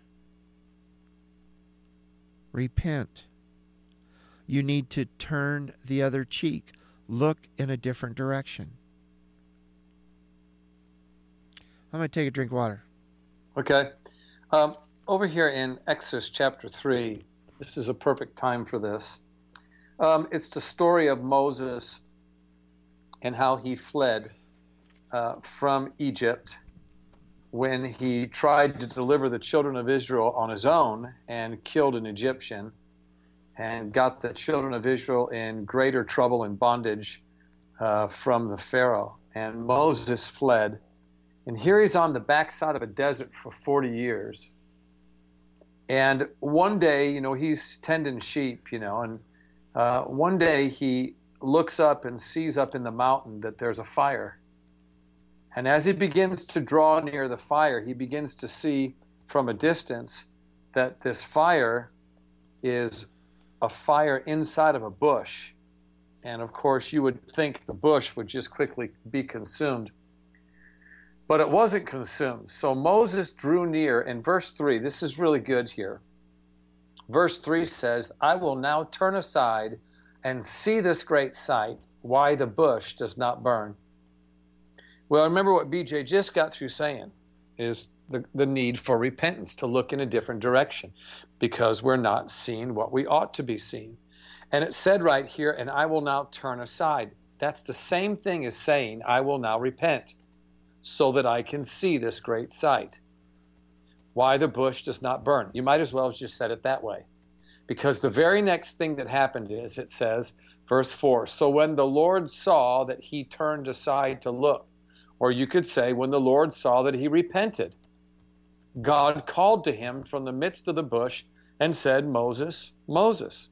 Repent. You need to turn the other cheek. Look in a different direction. I'm going to take a drink of water. Okay. Over here in Exodus chapter 3, this is a perfect time for this. It's the story of Moses and how he fled from Egypt when he tried to deliver the children of Israel on his own and killed an Egyptian and got the children of Israel in greater trouble and bondage from the Pharaoh. And Moses fled. And here he's on the backside of a desert for 40 years. And one day, he's tending sheep, and one day he looks up and sees up in the mountain that there's a fire. And as he begins to draw near the fire, he begins to see from a distance that this fire is a fire inside of a bush. And of course, you would think the bush would just quickly be consumed. But it wasn't consumed. So Moses drew near. In verse 3, this is really good here. Verse 3 says, I will now turn aside and see this great sight, why the bush does not burn. Well, remember what BJ just got through saying is the need for repentance, to look in a different direction because we're not seeing what we ought to be seeing. And it said right here, and I will now turn aside. That's the same thing as saying, I will now repent so that I can see this great sight. Why the bush does not burn. You might as well have just said it that way. Because the very next thing that happened is, it says, verse 4, so when the Lord saw that he turned aside to look, or you could say, when the Lord saw that he repented, God called to him from the midst of the bush and said, Moses, Moses.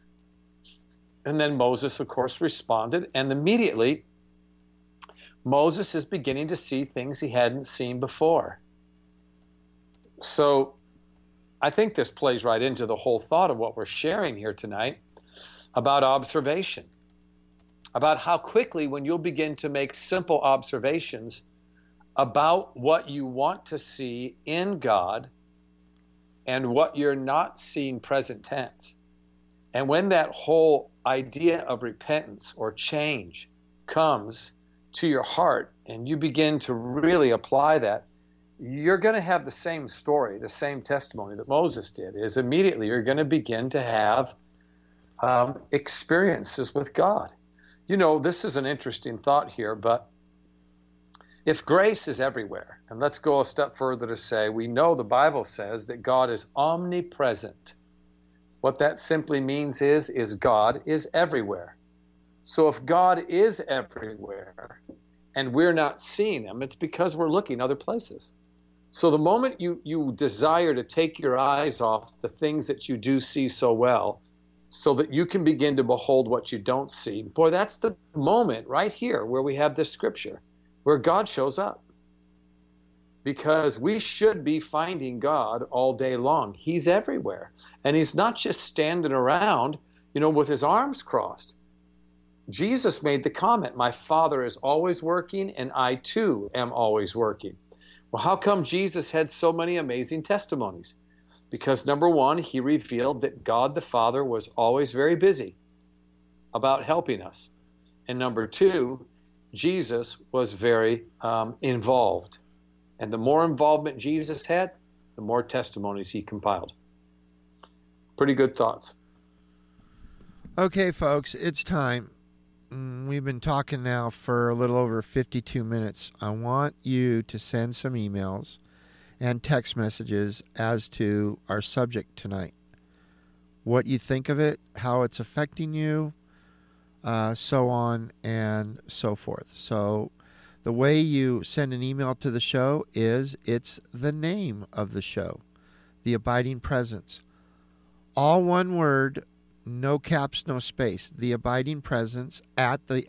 And then Moses, of course, responded, and immediately Moses is beginning to see things he hadn't seen before. So I think this plays right into the whole thought of what we're sharing here tonight about observation, about how quickly when you'll begin to make simple observations about what you want to see in God and what you're not seeing present tense. And when that whole idea of repentance or change comes to your heart and you begin to really apply that, you're going to have the same story, the same testimony that Moses did, is immediately you're going to begin to have experiences with God. You know, this is an interesting thought here, but if grace is everywhere, and let's go a step further to say, we know the Bible says that God is omnipresent. What that simply means is God is everywhere. So if God is everywhere and we're not seeing him, it's because we're looking other places. So the moment you desire to take your eyes off the things that you do see so well, so that you can begin to behold what you don't see, boy, that's the moment right here where we have this scripture, where God shows up. Because we should be finding God all day long. He's everywhere. And he's not just standing around, with his arms crossed. Jesus made the comment, my Father is always working, and I too am always working. Well, how come Jesus had so many amazing testimonies? Because number one, he revealed that God the Father was always very busy about helping us. And number two, Jesus was very involved. And the more involvement Jesus had, the more testimonies he compiled. Pretty good thoughts. Okay, folks, it's time. We've been talking now for a little over 52 minutes. I want you to send some emails and text messages as to our subject tonight. What you think of it, how it's affecting you, so on and so forth. So the way you send an email to the show is it's the name of the show, The Abiding Presence. All one word, no caps, no space. The Abiding Presence at the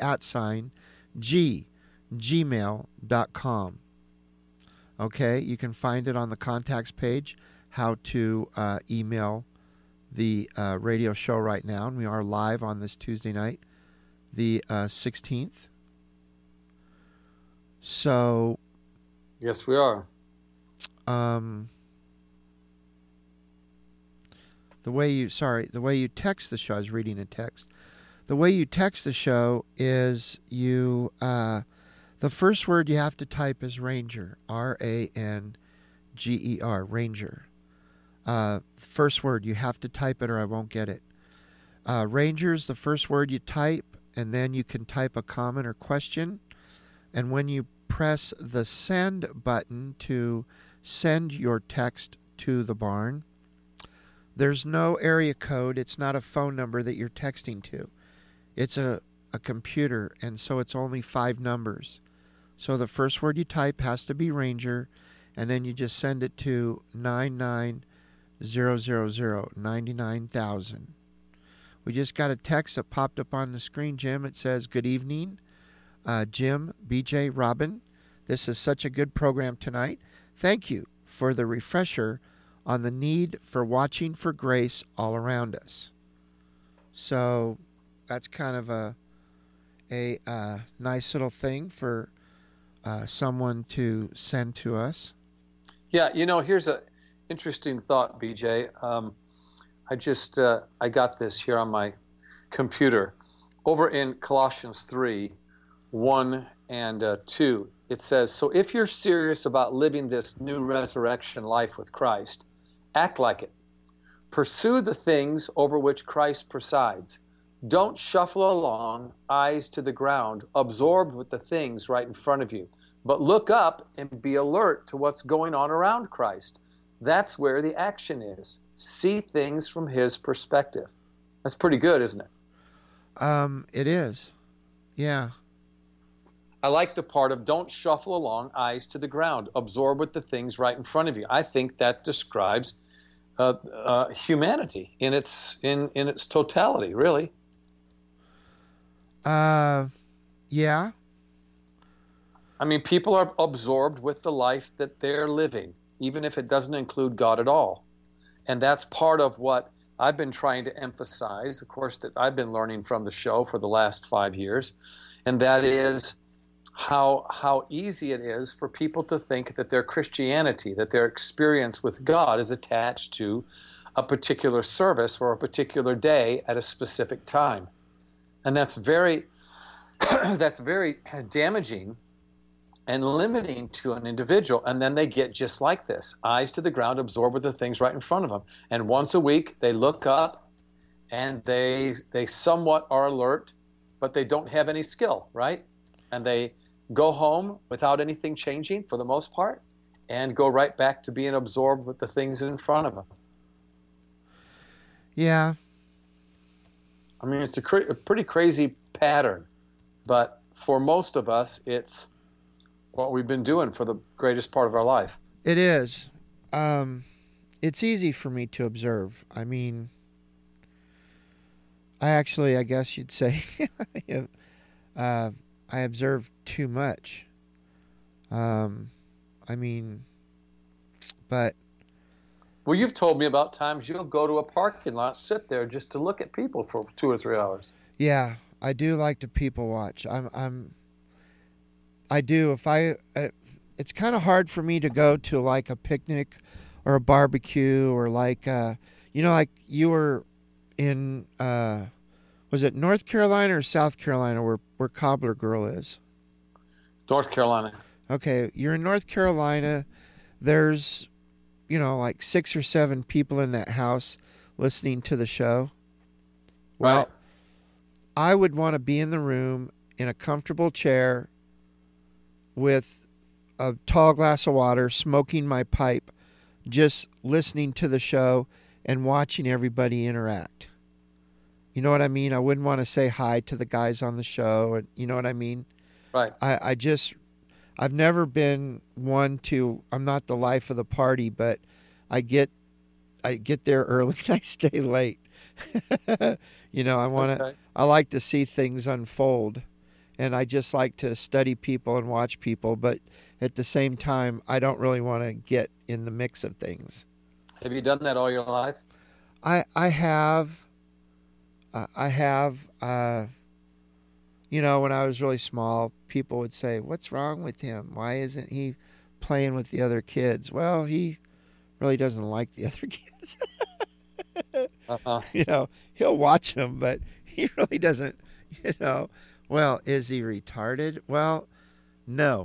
@gmail.com. Okay, you can find it on the contacts page, how to email the radio show right now. And we are live on this Tuesday night, the 16th. So, yes, we are. The way you text the show, I was reading a text. The way you text the show is the first word you have to type is Ranger, Ranger, Ranger. First word, you have to type it or I won't get it. Ranger's the first word you type, and then you can type a comment or question. And when you press the send button to send your text to the barn, there's no area code. It's not a phone number that you're texting to. It's a computer, and so it's only 5 numbers. So the first word you type has to be Ranger, and then you just send it to 99000, 99,000. We just got a text that popped up on the screen, Jim. It says, good evening. Jim, BJ, Robin, this is such a good program tonight. Thank you for the refresher on the need for watching for grace all around us. So that's kind of a nice little thing for someone to send to us. Yeah, here's an interesting thought, BJ. I got this here on my computer. Over in Colossians 3, 1 and 2, it says, so if you're serious about living this new resurrection life with Christ, act like it. Pursue the things over which Christ presides. Don't shuffle along, eyes to the ground, absorbed with the things right in front of you. But look up and be alert to what's going on around Christ. That's where the action is. See things from his perspective. That's pretty good, isn't it? It is. Yeah. I like the part of don't shuffle along, eyes to the ground, absorb with the things right in front of you. I think that describes humanity in its totality, really. Yeah. I mean, people are absorbed with the life that they're living, even if it doesn't include God at all. And that's part of what I've been trying to emphasize, of course, that I've been learning from the show for the last 5 years, and that is how easy it is for people to think that their Christianity, that their experience with God is attached to a particular service or a particular day at a specific time. And that's very damaging and limiting to an individual. And then they get just like this, eyes to the ground, absorbed with the things right in front of them. And once a week, they look up and they somewhat are alert, but they don't have any skill, right? And they go home without anything changing for the most part, and go right back to being absorbed with the things in front of them. Yeah. I mean, it's a pretty crazy pattern, but for most of us, it's what we've been doing for the greatest part of our life. It is. It's easy for me to observe. I mean, I guess you'd say, I observe too much. I mean, but Well, you've told me about times you'll go to a parking lot, sit there just to look at people for 2 or 3 hours. yeah, I do like to people watch. I do. It's kind of hard for me to go to like a picnic or a barbecue or like, like you were in, was it North Carolina or South Carolina where Cobbler Girl is? North Carolina. Okay, you're in North Carolina. There's, like 6 or 7 people in that house listening to the show. Well, Right. I would want to be in the room in a comfortable chair with a tall glass of water, smoking my pipe, just listening to the show and watching everybody interact. You know what I mean? I wouldn't want to say hi to the guys on the show. And you know what I mean? Right. I've never been one to, I'm not the life of the party, but I get there early and I stay late. Okay. I like to see things unfold, and I just like to study people and watch people, but at the same time, I don't really want to get in the mix of things. Have you done that all your life? I have, when I was really small, people would say, "What's wrong with him? Why isn't he playing with the other kids?" Well, he really doesn't like the other kids. Uh-huh. He'll watch them, but he really doesn't, Well, is he retarded? Well, no.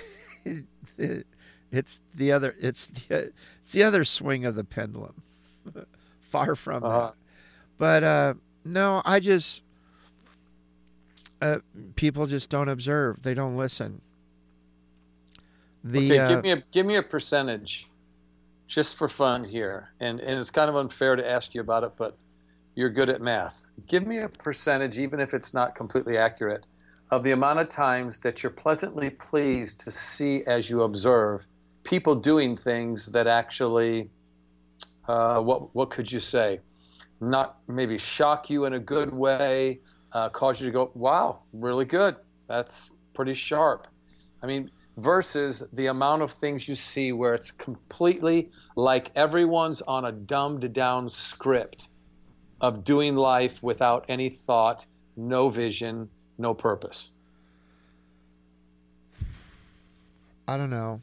It's the other swing of the pendulum. Far from Uh-huh. that. But no, people just don't observe. They don't listen. Okay, give me a percentage, just for fun here, and it's kind of unfair to ask you about it, but you're good at math. Give me a percentage, even if it's not completely accurate, of the amount of times that you're pleasantly pleased to see as you observe people doing things that actually, what could you say, not maybe shock you in a good way, cause you to go, wow, really good. That's pretty sharp. I mean, versus the amount of things you see where it's completely like everyone's on a dumbed down script of doing life without any thought, no vision, no purpose. I don't know,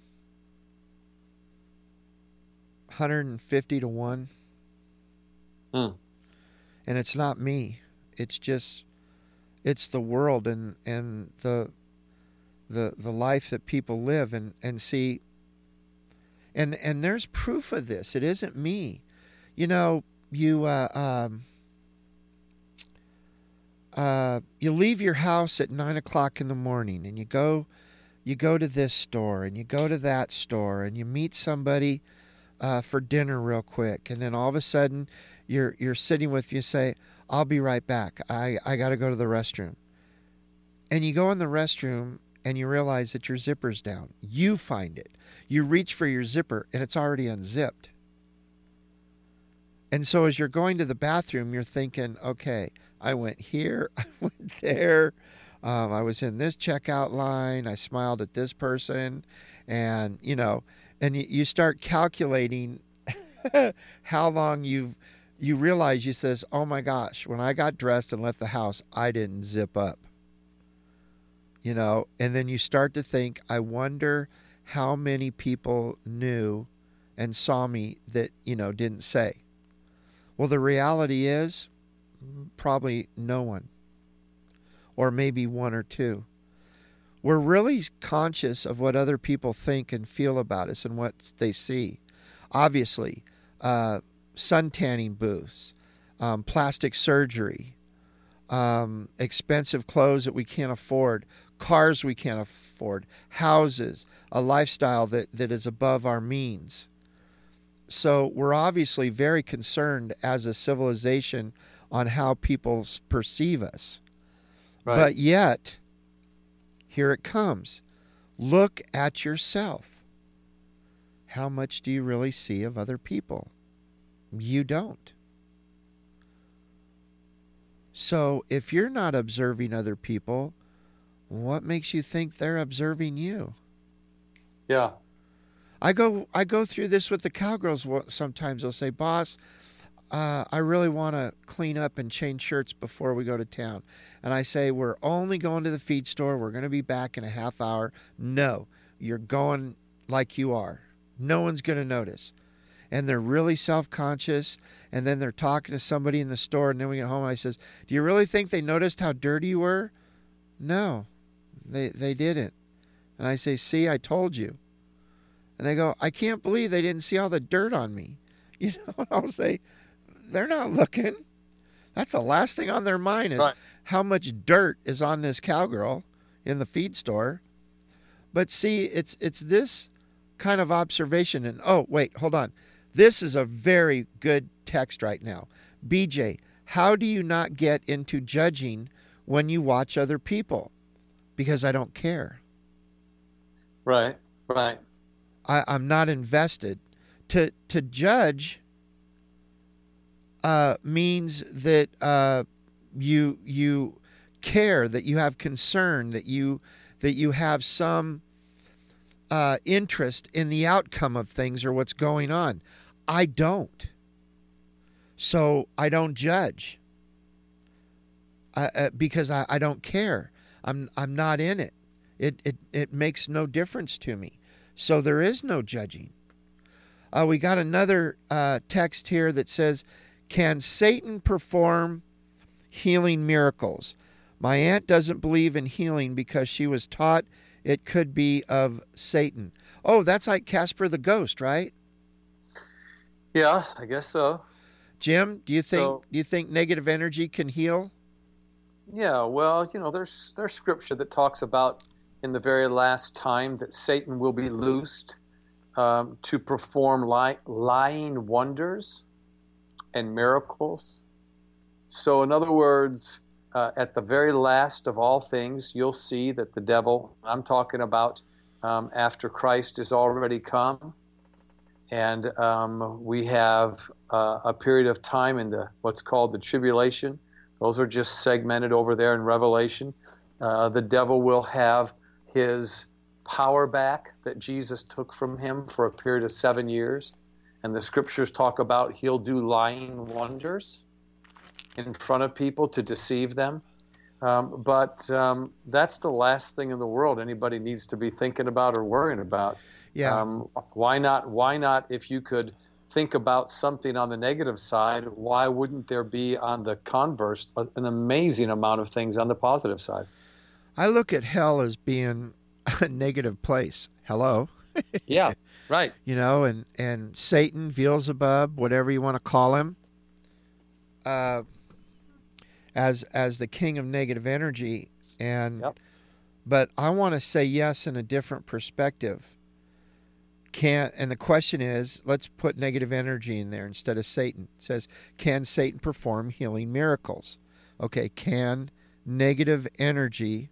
150 to 1. Hmm. And it's not me. It's the world and the life that people live and see. And there's proof of this. It isn't me. You leave your house at 9 o'clock in the morning and you go to this store and you go to that store and you meet somebody for dinner real quick, and then all of a sudden you're sitting with, you say, "I'll be right back. I got to go to the restroom." And you go in the restroom and you realize that your zipper's down. You find it. You reach for your zipper and it's already unzipped. And so as you're going to the bathroom, you're thinking, okay, I went here, I went there, I was in this checkout line, I smiled at this person, and you start calculating how long you realize, you says, oh my gosh, when I got dressed and left the house, I didn't zip up. And then you start to think, I wonder how many people knew and saw me that, didn't say. Well, the reality is probably no one, or maybe 1 or 2. We're really conscious of what other people think and feel about us and what they see. Obviously, sun tanning booths, plastic surgery, expensive clothes that we can't afford, cars we can't afford, houses, a lifestyle that is above our means. So we're obviously very concerned as a civilization on how people perceive us. Right. But yet, here it comes. Look at yourself. How much do you really see of other people? You don't. So if you're not observing other people, what makes you think they're observing you? Yeah. I go through this with the cowgirls. Sometimes they'll say, "Boss, I really want to clean up and change shirts before we go to town." And I say, "We're only going to the feed store. We're going to be back in a half hour." "No, you're going like you are. No one's going to notice." And they're really self-conscious. And then they're talking to somebody in the store. And then we get home and I says, "Do you really think they noticed how dirty you were?" "No, they didn't." And I say, "See, I told you." And they go, "I can't believe they didn't see all the dirt on me." You know, I'll say, they're not looking. That's the last thing on their mind is Right. how much dirt is on this cowgirl in the feed store. But see, it's this kind of observation. And oh, wait, hold on. This is a very good text right now. BJ, how do you not get into judging when you watch other people? Because I don't care. Right. Right. I'm not invested. To judge means that you care, that you have concern, that you have some interest in the outcome of things or what's going on. I don't. So I don't judge because I don't care. I'm not in it. It makes no difference to me. So there is no judging. We got another text here that says, "Can Satan perform healing miracles? My aunt doesn't believe in healing because she was taught it could be of Satan." Oh, that's like Casper the Ghost, right? Yeah, I guess so. Jim, do you So think negative energy can heal? yeah, well, there's scripture that talks about in the very last time that Satan will be loosed to perform lying wonders and miracles. So, in other words, at the very last of all things, you'll see that the devil, I'm talking about after Christ is already come, and we have a period of time in what's called the tribulation. Those are just segmented over there in Revelation. The devil will have his power back that Jesus took from him for a period of 7 years. And the scriptures talk about he'll do lying wonders in front of people to deceive them. But that's the last thing in the world anybody needs to be thinking about or worrying about. Yeah. Why not, if you could think about something on the negative side, why wouldn't there be on the converse an amazing amount of things on the positive side? I look at hell as being a negative place. Hello? Yeah, right. You know, and Satan, Beelzebub, whatever you want to call him, as the king of negative energy. And Yep. But I want to say yes in a different perspective. And the question is, let's put negative energy in there instead of Satan. It says, can Satan perform healing miracles? Okay, can negative energy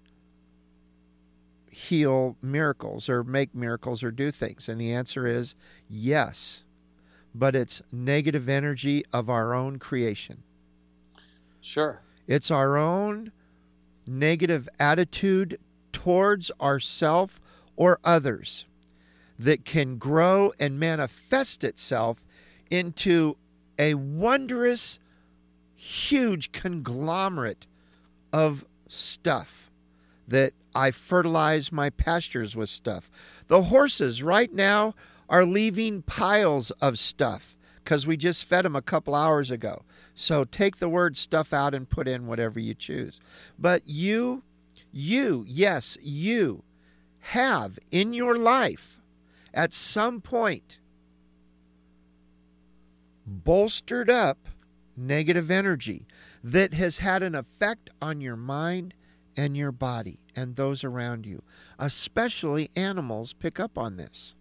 heal miracles or make miracles or do things? And the answer is yes, but it's negative energy of our own creation. Sure. It's our own negative attitude towards ourselves or others that can grow and manifest itself into a wondrous, huge conglomerate of stuff that I fertilize my pastures with stuff. The horses right now are leaving piles of stuff because we just fed them a couple hours ago. So take the word stuff out and put in whatever you choose. But you have in your life at some point bolstered up negative energy that has had an effect on your mind and your body and those around you. Especially animals pick up on this.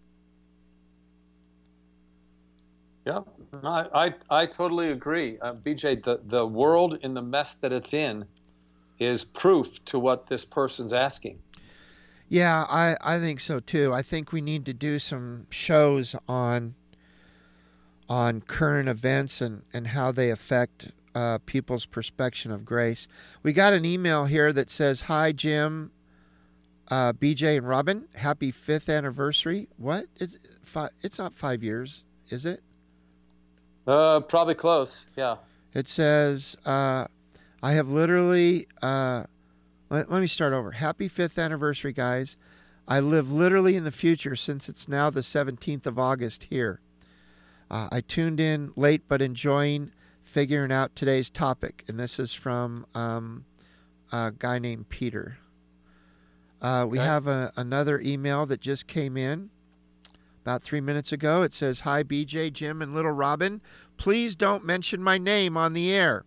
Yeah, I totally agree. BJ, the world in the mess that it's in is proof to what this person's asking. Yeah, I think so too. I think we need to do some shows on current events and how they affect people's perception of grace. We got an email here that says, "Hi, Jim, BJ, and Robin. Happy 5th anniversary." What? It's not 5 years, is it? Probably close, yeah. It says, I have literally, let me start over. Happy 5th anniversary, guys. I live literally in the future since it's now the 17th of August here. I tuned in late but enjoying figuring out today's topic. And this is from a guy named Peter. We have another email that just came in about 3 minutes ago. It says, "Hi, BJ, Jim, and little Robin. Please don't mention my name on the air."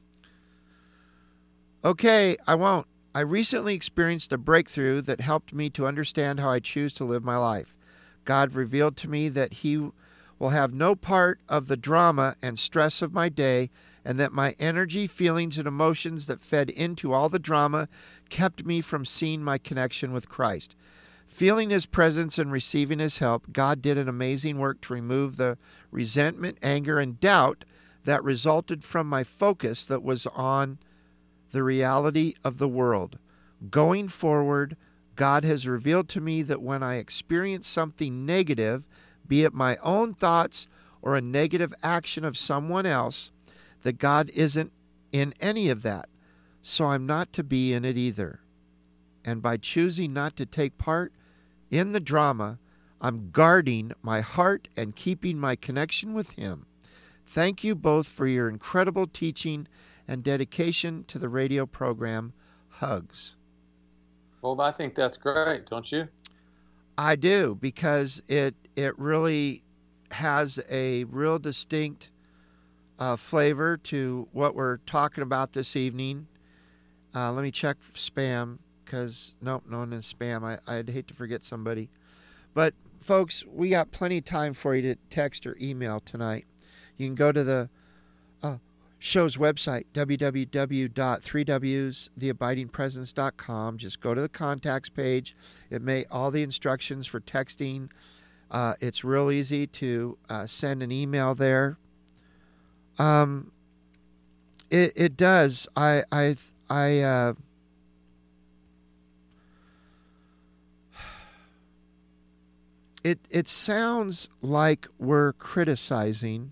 Okay, I won't. I recently experienced a breakthrough that helped me to understand how I choose to live my life. God revealed to me that He will have no part of the drama and stress of my day, and that my energy, feelings, and emotions that fed into all the drama kept me from seeing my connection with Christ. Feeling His presence and receiving His help, God did an amazing work to remove the resentment, anger, and doubt that resulted from my focus that was on the reality of the world. Going forward, God has revealed to me that when I experience something negative, be it my own thoughts or a negative action of someone else, that God isn't in any of that, so I'm not to be in it either. And by choosing not to take part in the drama, I'm guarding my heart and keeping my connection with Him. Thank you both for your incredible teaching and dedication to the radio program. Hugs. Well, I think that's great, don't you? I do, because it really has a real distinct flavor to what we're talking about this evening. Let me check spam, because nope, no one is spam. I'd hate to forget somebody. But folks, we got plenty of time for you to text or email tonight. You can go to the show's website, www.3wstheabidingpresence.com. Just go to the contacts page. All the instructions for texting. It's real easy to send an email there. It does. It sounds like we're criticizing,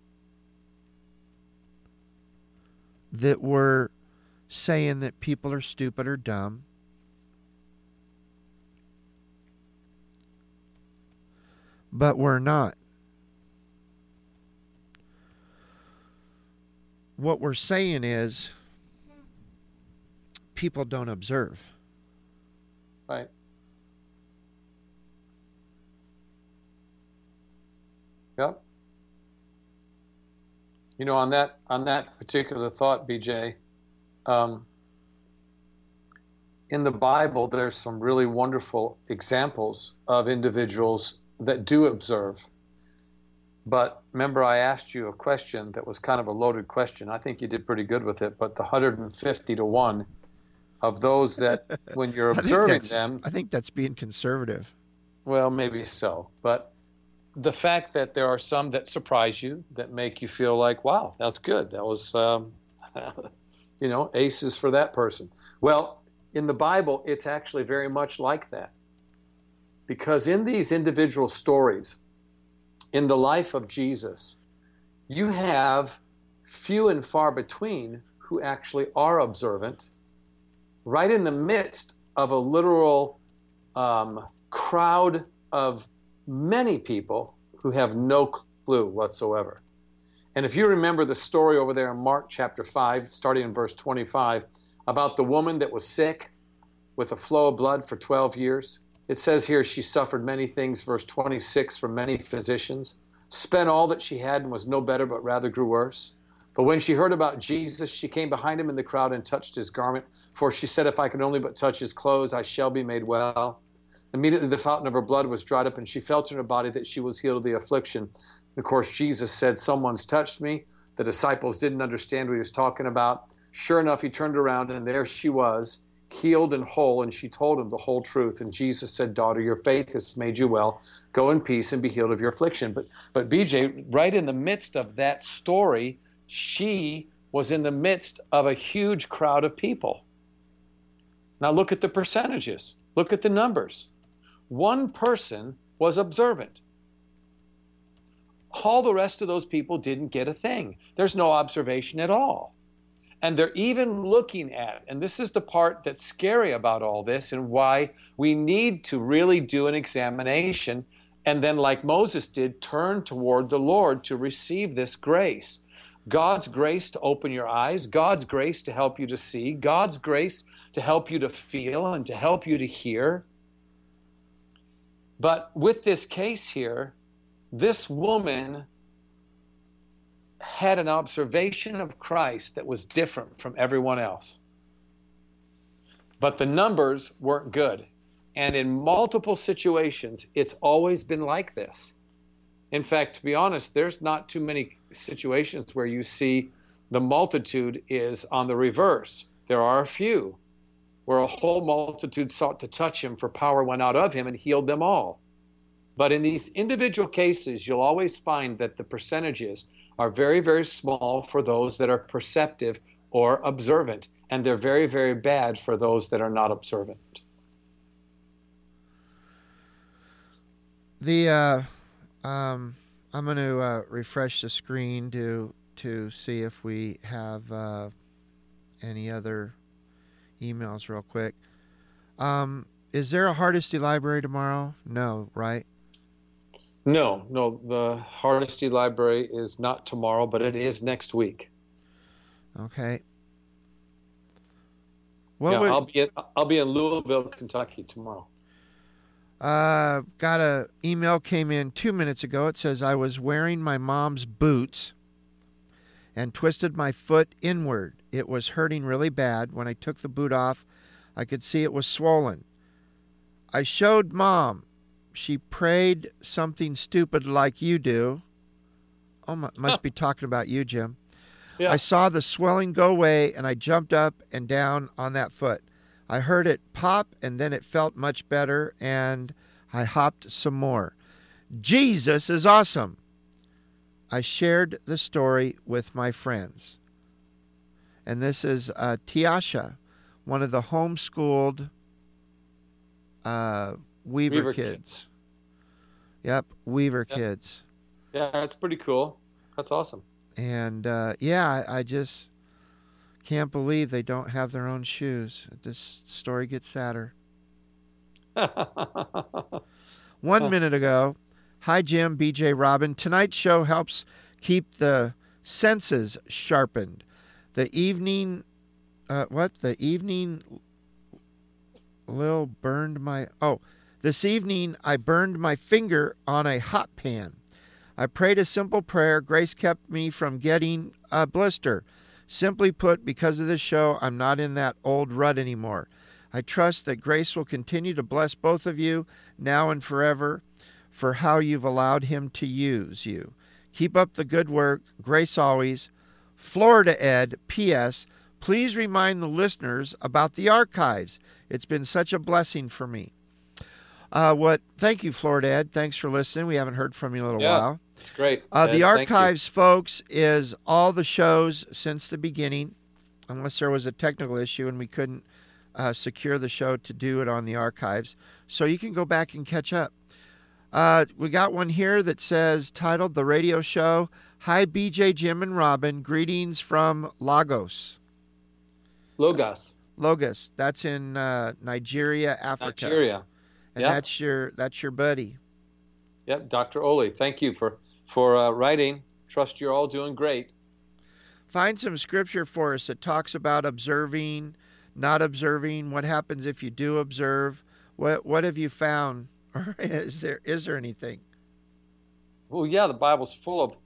that we're saying that people are stupid or dumb. But we're not. What we're saying is people don't observe. Right. Yep. You know, on that particular thought, BJ, in the Bible, there's some really wonderful examples of individuals that do observe. But remember, I asked you a question that was kind of a loaded question. I think you did pretty good with it. But the 150 to 1 of those that, when you're observing them, I think that's being conservative. Well, maybe so. But the fact that there are some that surprise you, that make you feel like, wow, that's good. That was, aces for that person. Well, in the Bible, it's actually very much like that. Because in these individual stories, in the life of Jesus, you have few and far between who actually are observant, right in the midst of a literal crowd of many people who have no clue whatsoever. And if you remember the story over there in Mark chapter 5, starting in verse 25, about the woman that was sick with a flow of blood for 12 years, it says here she suffered many things, verse 26, from many physicians, spent all that she had and was no better but rather grew worse. But when she heard about Jesus, she came behind him in the crowd and touched his garment. For she said, if I can only but touch his clothes, I shall be made well. Immediately the fountain of her blood was dried up, and she felt in her body that she was healed of the affliction. And of course, Jesus said, someone's touched me. The disciples didn't understand what he was talking about. Sure enough, he turned around, and there she was, healed and whole, and she told him the whole truth. And Jesus said, daughter, your faith has made you well. Go in peace and be healed of your affliction. But BJ, right in the midst of that story, she was in the midst of a huge crowd of people. Now look at the percentages. Look at the numbers. One person was observant. All the rest of those people didn't get a thing. There's no observation at all. And they're even looking at, and this is the part that's scary about all this and why we need to really do an examination and then, like Moses did, turn toward the Lord to receive this grace. God's grace to open your eyes, God's grace to help you to see, God's grace to help you to feel and to help you to hear. But with this case here, this woman had an observation of Christ that was different from everyone else. But the numbers weren't good. And in multiple situations, it's always been like this. In fact, to be honest, there's not too many situations where you see the multitude is on the reverse. There are a few where a whole multitude sought to touch him, for power went out of him and healed them all. But in these individual cases, you'll always find that the percentages are very, very small for those that are perceptive or observant, and they're very, very bad for those that are not observant. I'm going to refresh the screen to see if we have any other emails real quick. Is there a Hardesty Library tomorrow? No, right? No, the Hardesty Library is not tomorrow, but it is next week. Okay. I'll be in Louisville, Kentucky tomorrow. Got a email came in 2 minutes ago. It says, I was wearing my mom's boots and twisted my foot inward. It was hurting really bad. When I took the boot off, I could see it was swollen. I showed Mom. She prayed something stupid like you do. Oh, must be talking about you, Jim. Yeah. I saw the swelling go away, and I jumped up and down on that foot. I heard it pop, and then it felt much better, and I hopped some more. Jesus is awesome. I shared the story with my friends. And this is Tiasha, one of the homeschooled Weaver kids. Yep, Weaver kids. Yeah, that's pretty cool. That's awesome. And I just can't believe they don't have their own shoes. This story gets sadder. 1 minute ago, hi Jim, BJ, Robin. Tonight's show helps keep the senses sharpened. The evening This evening I burned my finger on a hot pan. I prayed a simple prayer. Grace kept me from getting a blister. Simply put, because of this show, I'm not in that old rut anymore. I trust that Grace will continue to bless both of you now and forever for how you've allowed him to use you. Keep up the good work. Grace always. Florida Ed, P.S. Please remind the listeners about the archives. It's been such a blessing for me. Thank you, Florida Ed. Thanks for listening. We haven't heard from you in a little while. It's great. The archives, folks, is all the shows since the beginning, unless there was a technical issue and we couldn't secure the show to do it on the archives. So you can go back and catch up. We got one here that says, titled The Radio Show. Hi, BJ, Jim, and Robin. Greetings from Lagos. Logos. That's in Nigeria, Africa. Nigeria. And that's your buddy. Yep, Dr. Oli. Thank you for writing. Trust you're all doing great. Find some scripture for us that talks about observing, not observing. What happens if you do observe? What have you found? Or is there anything? Well, yeah, the Bible's full of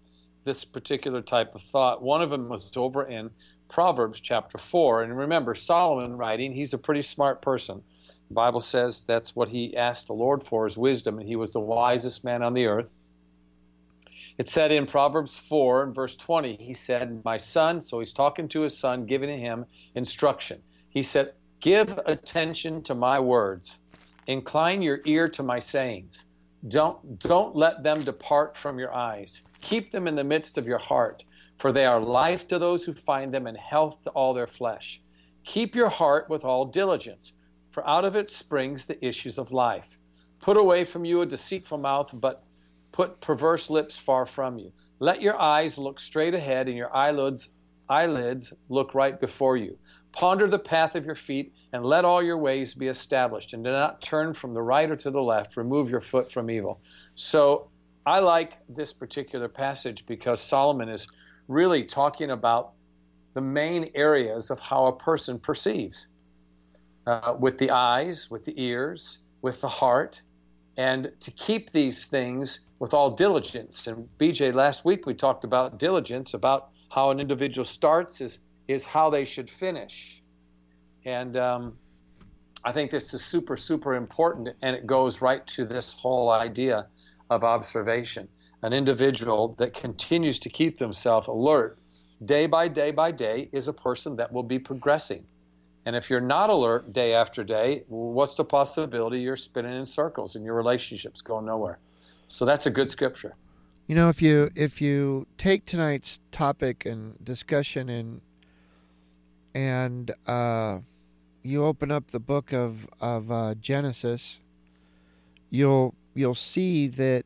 this particular type of thought. One of them was over in Proverbs chapter 4. And remember, Solomon writing, he's a pretty smart person. The Bible says that's what he asked the Lord for, is wisdom, and he was the wisest man on the earth. It said in Proverbs 4 and verse 20, he said, my son, so he's talking to his son, giving him instruction. He said, give attention to my words. Incline your ear to my sayings. Don't let them depart from your eyes. Keep them in the midst of your heart, for they are life to those who find them and health to all their flesh. Keep your heart with all diligence, for out of it springs the issues of life. Put away from you a deceitful mouth, but put perverse lips far from you. Let your eyes look straight ahead and your eyelids look right before you. Ponder the path of your feet and let all your ways be established, and do not turn from the right or to the left. Remove your foot from evil. So I like this particular passage because Solomon is really talking about the main areas of how a person perceives, with the eyes, with the ears, with the heart, and to keep these things with all diligence. And BJ, last week we talked about diligence, about how an individual starts is how they should finish. And I think this is super, super important, and it goes right to this whole idea of observation. An individual that continues to keep themselves alert day by day by day is a person that will be progressing. And if you're not alert day after day, what's the possibility you're spinning in circles and your relationships go nowhere? So that's a good scripture. You know, if you take tonight's topic and discussion and you open up the book of Genesis, you'll see that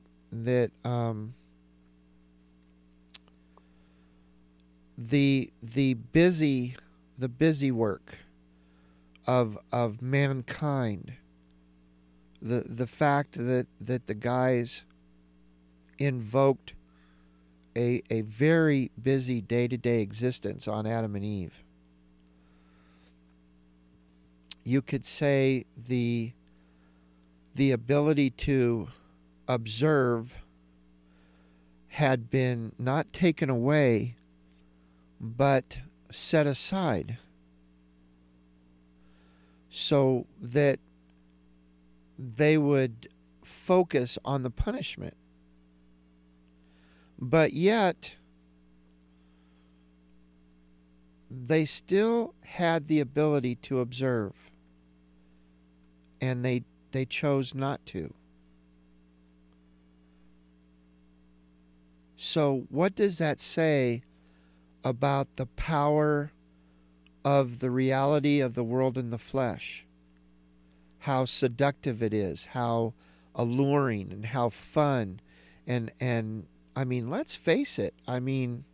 the busy work of mankind, the fact that the guys invoked a very busy day-to-day existence on Adam and Eve. You could say the ability to observe had been not taken away, but set aside, so that they would focus on the punishment. But yet, they still had the ability to observe, and they chose not to. So what does that say about the power of the reality of the world in the flesh? How seductive it is, how alluring, and how fun, and I mean, let's face it. I mean,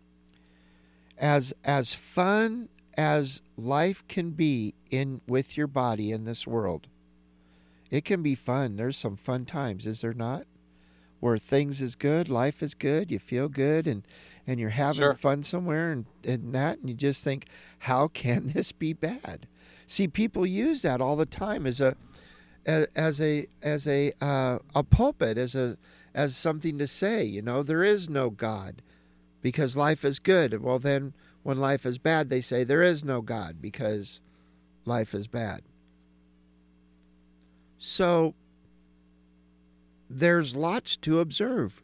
as fun as life can be with your body in this world, it can be fun. There's some fun times, is there not? Where things is good, life is good, you feel good, and you're having Sure. fun somewhere, and you just think, how can this be bad? See, people use that all the time as a pulpit, as something to say. You know, there is no God because life is good. Well, then when life is bad, they say there is no God because life is bad. So there's lots to observe.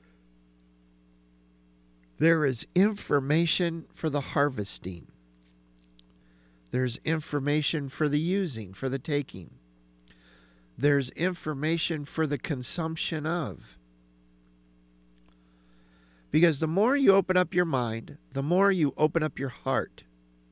There is information for the harvesting. There's information for the using, for the taking. There's information for the consumption of. Because the more you open up your mind, the more you open up your heart,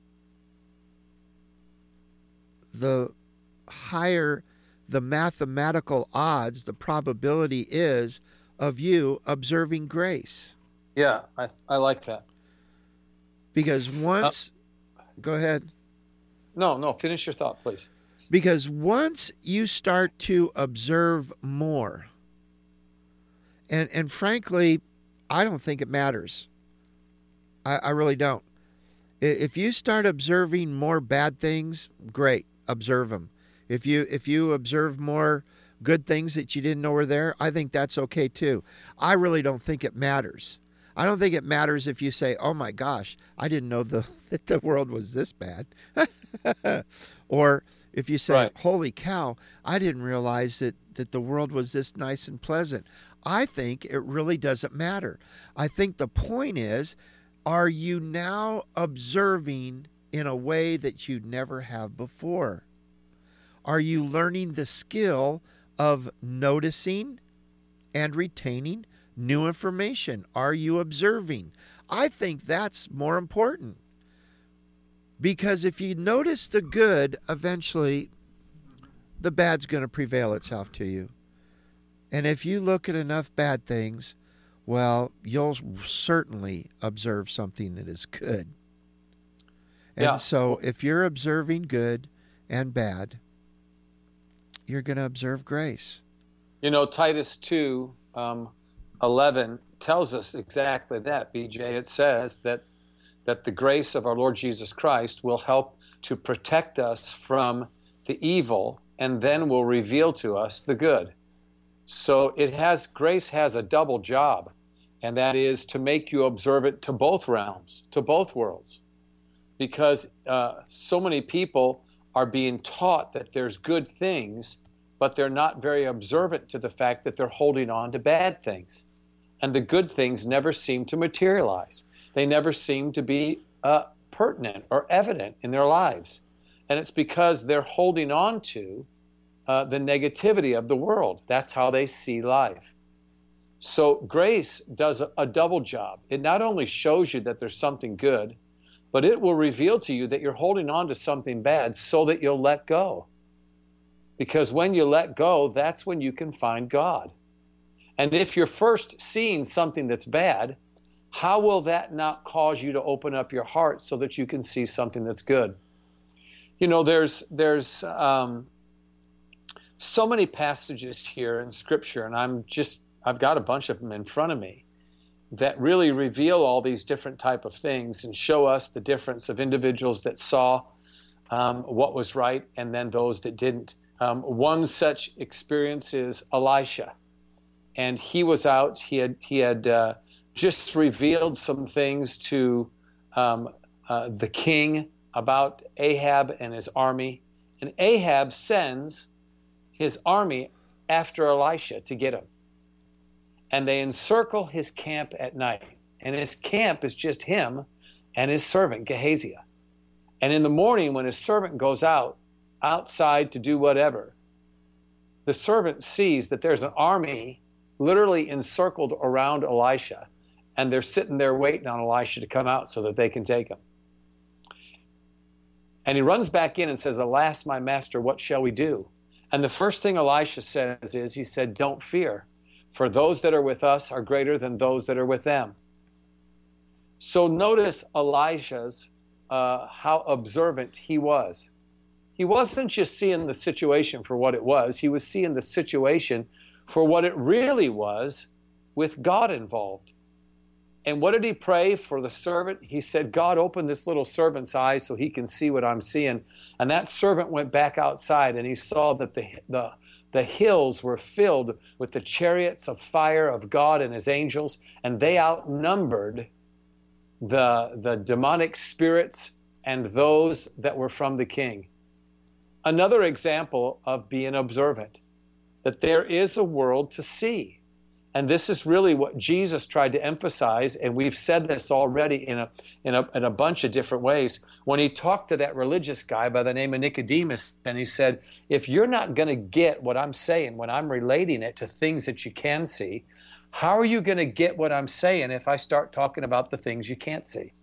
the higher the mathematical odds, the probability is of you observing grace. Yeah, I like that. Because once... Go ahead. No, finish your thought, please. Because once you start to observe more, and frankly, I don't think it matters. I really don't. If you start observing more bad things, great, observe them. If you observe more good things that you didn't know were there, I think that's okay too. I really don't think it matters. I don't think it matters if you say, oh my gosh, I didn't know that the world was this bad. Or if you say, Right. holy cow, I didn't realize that the world was this nice and pleasant. I think it really doesn't matter. I think the point is, are you now observing in a way that you never have before? Are you learning the skill of noticing and retaining new information? Are you observing? I think that's more important. Because if you notice the good, eventually the bad's going to prevail itself to you. And if you look at enough bad things, well, you'll certainly observe something that is good. And Yeah. so if you're observing good and bad, you're going to observe grace. You know, Titus 2:11 tells us exactly that, BJ. It says that the grace of our Lord Jesus Christ will help to protect us from the evil and then will reveal to us the good. So grace has a double job, and that is to make you observant to both realms, to both worlds. Because so many people are being taught that there's good things, but they're not very observant to the fact that they're holding on to bad things. And the good things never seem to materialize. They never seem to be pertinent or evident in their lives. And it's because they're holding on to the negativity of the world. That's how they see life. So grace does a double job. It not only shows you that there's something good, but it will reveal to you that you're holding on to something bad so that you'll let go. Because when you let go, that's when you can find God. And if you're first seeing something that's bad, how will that not cause you to open up your heart so that you can see something that's good? You know, there's so many passages here in Scripture, and I've got a bunch of them in front of me, that really reveal all these different type of things and show us the difference of individuals that saw what was right and then those that didn't. One such experience is Elisha, and he was out. He had just revealed some things to the king about Ahab and his army, and Ahab sends his army after Elisha to get him. And they encircle his camp at night. And his camp is just him and his servant, Gehazi. And in the morning, when his servant goes outside to do whatever, the servant sees that there's an army literally encircled around Elisha. And they're sitting there waiting on Elisha to come out so that they can take him. And he runs back in and says, "Alas, my master, what shall we do?" And the first thing Elisha says is, he said, "Don't fear. For those that are with us are greater than those that are with them." So notice Elisha's, how observant he was. He wasn't just seeing the situation for what it was. He was seeing the situation for what it really was, with God involved. And what did he pray for the servant? He said, "God, open this little servant's eyes so he can see what I'm seeing." And that servant went back outside and he saw that the hills were filled with the chariots of fire of God and his angels, and they outnumbered the demonic spirits and those that were from the king. Another example of being observant, that there is a world to see. And this is really what Jesus tried to emphasize, and we've said this already in a bunch of different ways. When he talked to that religious guy by the name of Nicodemus, and he said, "If you're not going to get what I'm saying when I'm relating it to things that you can see, how are you going to get what I'm saying if I start talking about the things you can't see?"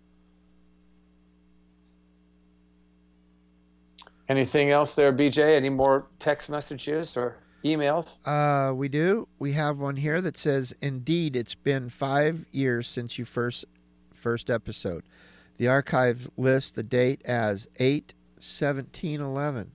Anything else there, BJ? Any more text messages or emails? We do. We have one here that says, "Indeed, it's been 5 years since you first episode. The archive lists the date as 8/17/11.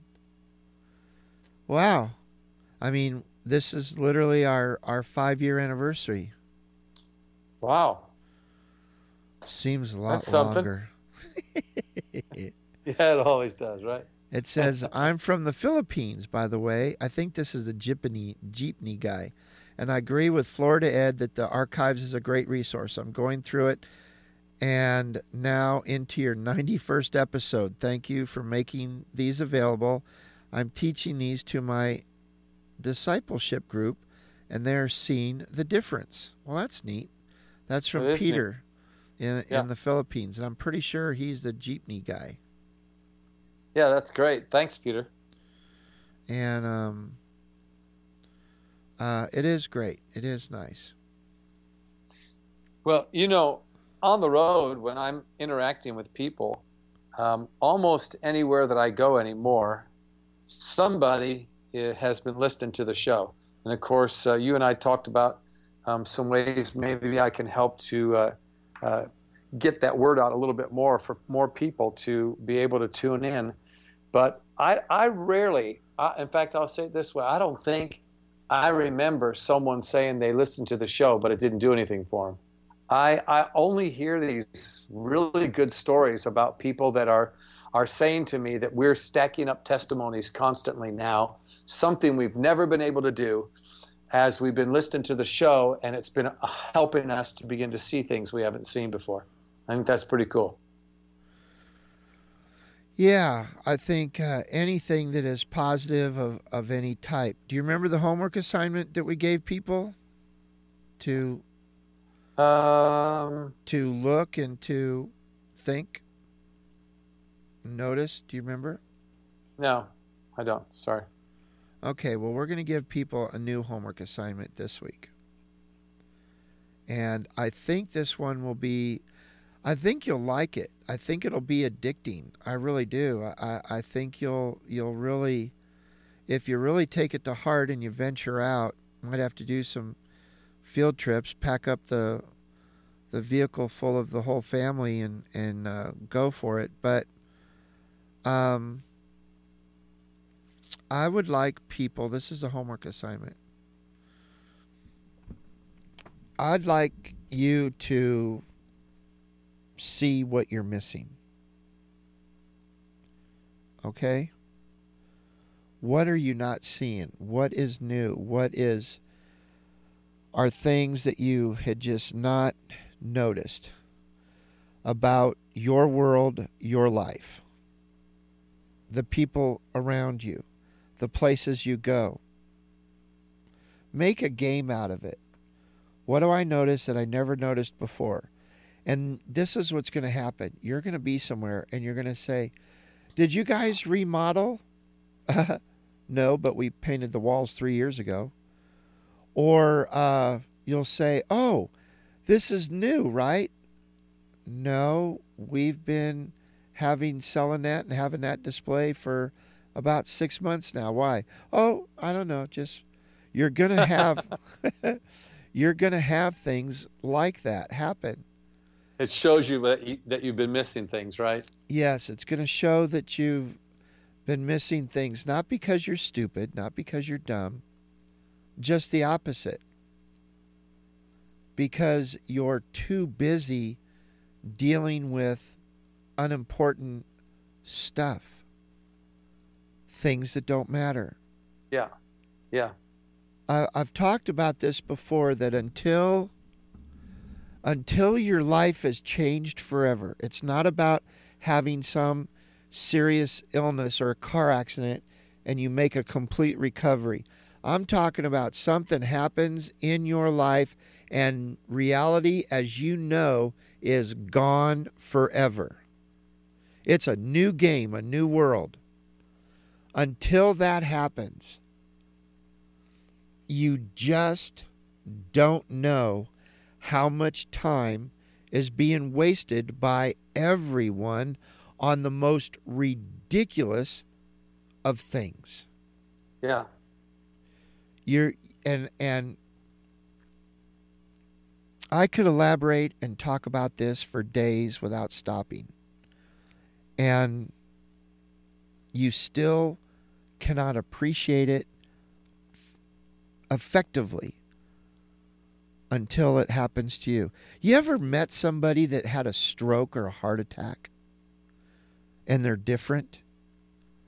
Wow. I mean, this is literally our 5-year anniversary. Wow. Seems a lot That's something. longer. Yeah, it always does, right? It says, "I'm from the Philippines, by the way. I think this is the jeepney guy. And I agree with Florida Ed that the archives is a great resource. I'm going through it, and now into your 91st episode. Thank you for making these available. I'm teaching these to my discipleship group, and they're seeing the difference. Well, that's neat. That's from Peter in the Philippines, and I'm pretty sure he's the jeepney guy. Yeah, that's great. Thanks, Peter. And it is great. It is nice. Well, on the road, when I'm interacting with people, almost anywhere that I go anymore, somebody has been listening to the show. And of course, you and I talked about some ways maybe I can help to get that word out a little bit more for more people to be able to tune in. But I rarely, in fact, I'll say it this way, I don't think I remember someone saying they listened to the show, but it didn't do anything for them. I only hear these really good stories about people that are saying to me that we're stacking up testimonies constantly now, something we've never been able to do as we've been listening to the show, and it's been helping us to begin to see things we haven't seen before. I think that's pretty cool. Yeah, I think anything that is positive of any type. Do you remember the homework assignment that we gave people to look and to think, notice? Do you remember? No, I don't. Sorry. Okay, well, we're going to give people a new homework assignment this week. And I think this one will be, I think you'll like it. I think it'll be addicting. I really do. I think you'll really, if you really take it to heart and you venture out, you might have to do some field trips, pack up the vehicle full of the whole family and go for it. But I would like people, this is a homework assignment, I'd like you to see what you're missing. Okay? What are you not seeing? What is new? Are things that you had just not noticed about your world, your life, the people around you, the places you go? Make a game out of it. What do I notice that I never noticed before? And this is what's going to happen. You're going to be somewhere and you're going to say, did you guys remodel? No, but we painted the walls 3 years ago. Or you'll say, oh, this is new, right? No, we've been selling that and having that display for about 6 months now. Why? Oh, I don't know. Just you're going to have you're going to have things like that happen. It shows you that you've been missing things, right? Yes, it's going to show that you've been missing things, not because you're stupid, not because you're dumb, just the opposite. Because you're too busy dealing with unimportant stuff, things that don't matter. Yeah, yeah. I've talked about this before, that until your life has changed forever, it's not about having some serious illness or a car accident and you make a complete recovery. I'm talking about something happens in your life and reality, as you know, is gone forever. It's a new game, a new world. Until that happens, you just don't know how much time is being wasted by everyone on the most ridiculous of things. Yeah. And I could elaborate and talk about this for days without stopping. And you still cannot appreciate it effectively until it happens to you. You ever met somebody that had a stroke or a heart attack and they're different?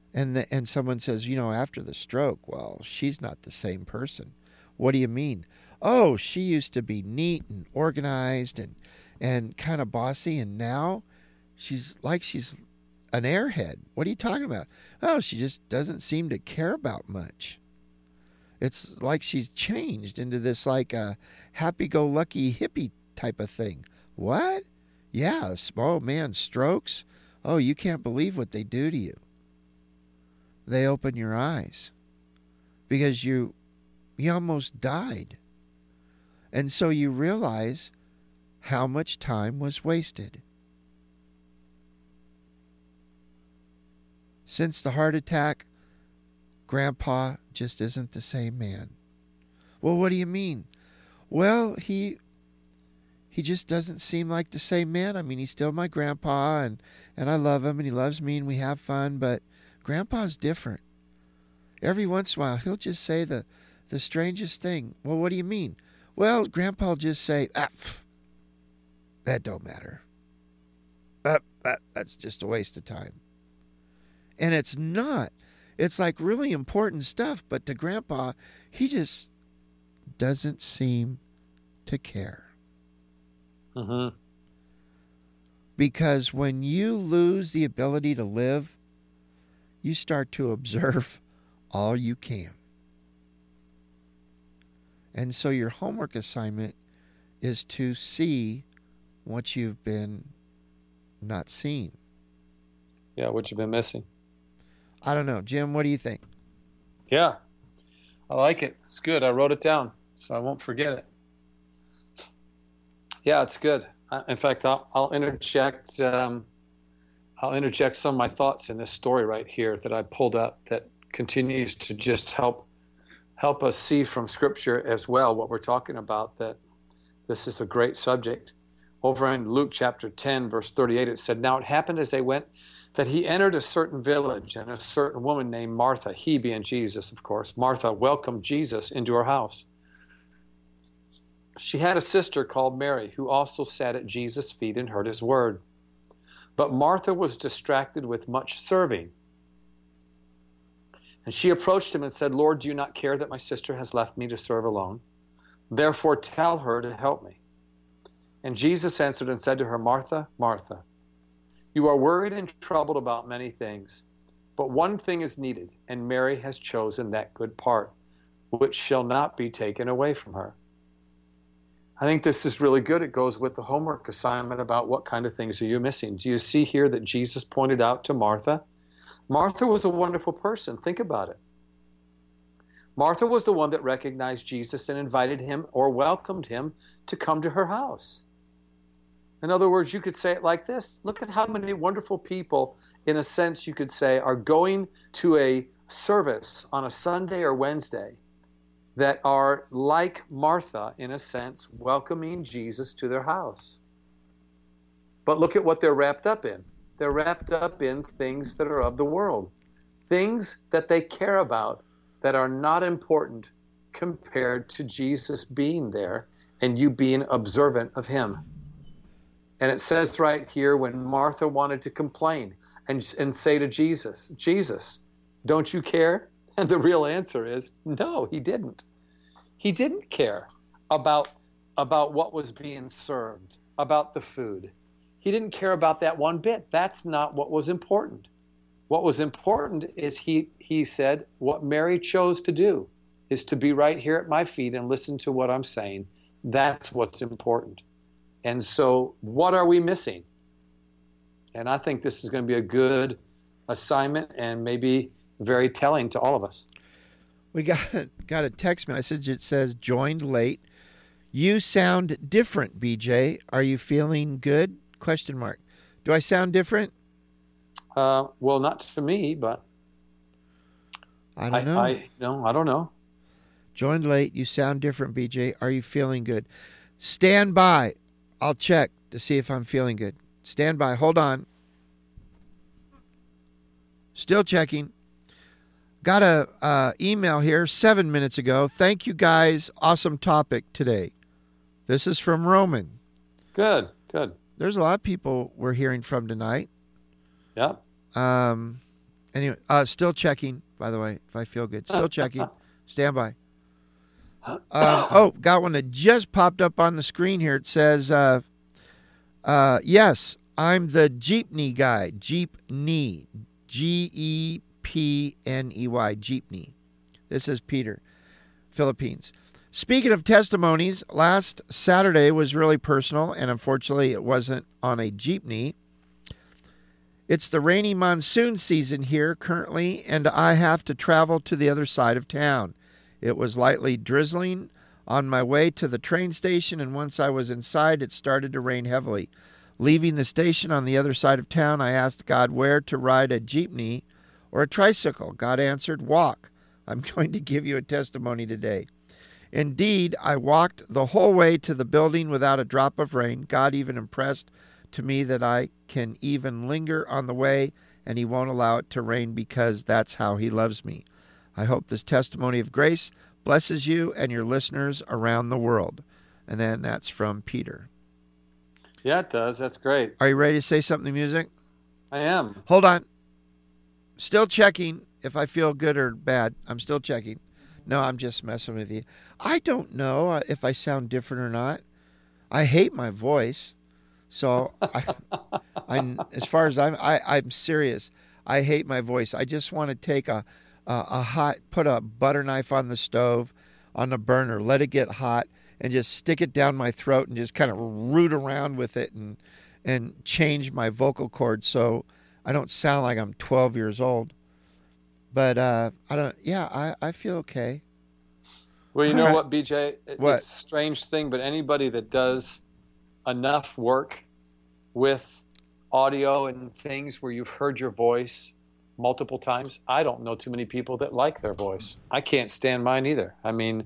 And someone says, after the stroke, well, she's not the same person. What do you mean? oh, she used to be neat and organized and kind of bossy, and now she's an airhead. What are you talking about? Oh, she just doesn't seem to care about much. It's like she's changed into this like a happy-go-lucky hippie type of thing. What? Yeah, oh man, strokes. Oh, you can't believe what they do to you. They open your eyes because you almost died. And so you realize how much time was wasted. Since the heart attack, Grandpa just isn't the same man. Well, what do you mean? Well, he just doesn't seem like the same man. I mean, he's still my grandpa, and I love him, and he loves me, and we have fun, but Grandpa's different. Every once in a while, he'll just say the strangest thing. Well, what do you mean? Well, Grandpa'll just say, that don't matter. That's just a waste of time. And it's not. It's like really important stuff, but to Grandpa, he just doesn't seem to care. Mm-hmm. Because when you lose the ability to live, you start to observe all you can. And so your homework assignment is to see what you've been not seeing. Yeah, what you've been missing. I don't know. Jim, what do you think? Yeah, I like it. It's good. I wrote it down so I won't forget it. Yeah, it's good. In fact, I'll interject. I'll interject some of my thoughts in this story right here that I pulled up that continues to just help us see from Scripture as well what we're talking about, that this is a great subject. Over in Luke chapter 10, verse 38, it said, "Now it happened as they went that he entered a certain village, and a certain woman named Martha," he being Jesus, of course, Martha welcomed Jesus into her house. She had a sister called Mary, who also sat at Jesus' feet and heard his word. But Martha was distracted with much serving. And she approached him and said, "Lord, do you not care that my sister has left me to serve alone? Therefore tell her to help me." And Jesus answered and said to her, "Martha, Martha, you are worried and troubled about many things, but one thing is needed, and Mary has chosen that good part, which shall not be taken away from her." I think this is really good. It goes with the homework assignment about what kind of things are you missing. Do you see here that Jesus pointed out to Martha? Martha was a wonderful person. Think about it. Martha was the one that recognized Jesus and invited him or welcomed him to come to her house. In other words, you could say it like this. Look at how many wonderful people, in a sense, you could say, are going to a service on a Sunday or Wednesday that are like Martha, in a sense, welcoming Jesus to their house. But look at what they're wrapped up in. They're wrapped up in things that are of the world, things that they care about that are not important compared to Jesus being there and you being observant of him. And it says right here, when Martha wanted to complain and say to Jesus, "Jesus, don't you care?" And the real answer is, no, he didn't. He didn't care about what was being served, about the food. He didn't care about that one bit. That's not what was important. What was important is he said, what Mary chose to do is to be right here at my feet and listen to what I'm saying. That's what's important. And so what are we missing? And I think this is going to be a good assignment and maybe very telling to all of us. We got a text message. It says, "Joined late. You sound different, BJ. Are you feeling good?" ? Do I sound different? Well, not to me, but I don't know. I don't know. Joined late. You sound different, BJ. Are you feeling good? Stand by. I'll check to see if I'm feeling good. Stand by. Hold on. Still checking. Got a email here 7 minutes ago. "Thank you guys. Awesome topic today." This is from Roman. Good. There's a lot of people we're hearing from tonight. Yeah. Anyway, still checking, by the way, if I feel good. Still checking. Stand by. Got one that just popped up on the screen here. It says, yes, I'm the Jeepney guy. Jeepney. Gepney. Jeepney. This is Peter, Philippines. Speaking of testimonies, last Saturday was really personal, and unfortunately it wasn't on a jeepney. It's the rainy monsoon season here currently, and I have to travel to the other side of town. It was lightly drizzling on my way to the train station, and once I was inside, it started to rain heavily. Leaving the station on the other side of town, I asked God where to ride a jeepney or a tricycle. God answered, walk. I'm going to give you a testimony today. Indeed, I walked the whole way to the building without a drop of rain. God even impressed to me that I can even linger on the way, and He won't allow it to rain because that's how He loves me. I hope this testimony of grace blesses you and your listeners around the world. And then that's from Peter. Yeah, it does. That's great. Are you ready to say something, music? I am. Hold on. Still checking if I feel good or bad. I'm still checking. No, I'm just messing with you. I don't know if I sound different or not. I hate my voice. So as far as I'm serious. I hate my voice. I just want to take put a butter knife on the stove, on the burner, let it get hot, and just stick it down my throat and just kind of root around with it and change my vocal cords so I don't sound like I'm 12 years old. But I feel okay. Well, you know what, BJ? What? It's a strange thing, but anybody that does enough work with audio and things where you've heard your voice multiple times, I don't know too many people that like their voice. I can't stand mine either. I mean,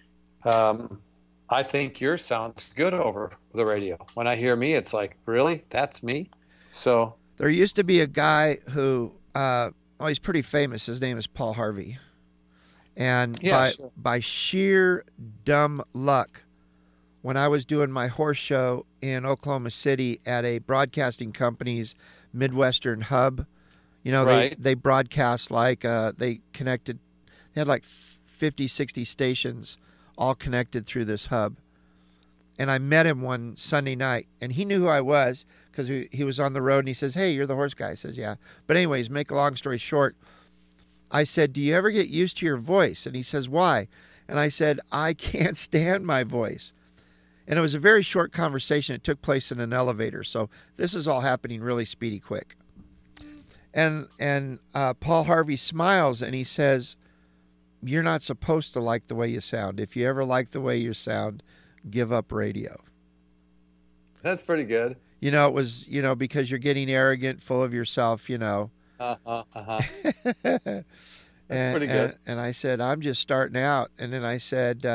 I think yours sounds good over the radio. When I hear me, it's like, really? That's me? So there used to be a guy who, he's pretty famous. His name is Paul Harvey. And by sheer dumb luck, when I was doing my horse show in Oklahoma City at a broadcasting company's Midwestern hub, they broadcast like they had like 50, 60 stations all connected through this hub. And I met him one Sunday night, and he knew who I was because he was on the road, and he says, hey, you're the horse guy. I says, yeah. But anyways, make a long story short, I said, do you ever get used to your voice? And he says, why? And I said, I can't stand my voice. And it was a very short conversation. It took place in an elevator. So this is all happening really speedy quick. And Paul Harvey smiles, and he says, you're not supposed to like the way you sound. If you ever like the way you sound, give up radio. That's pretty good. It was, because you're getting arrogant, full of yourself, That's and, pretty good. And I said, I'm just starting out. And then I said,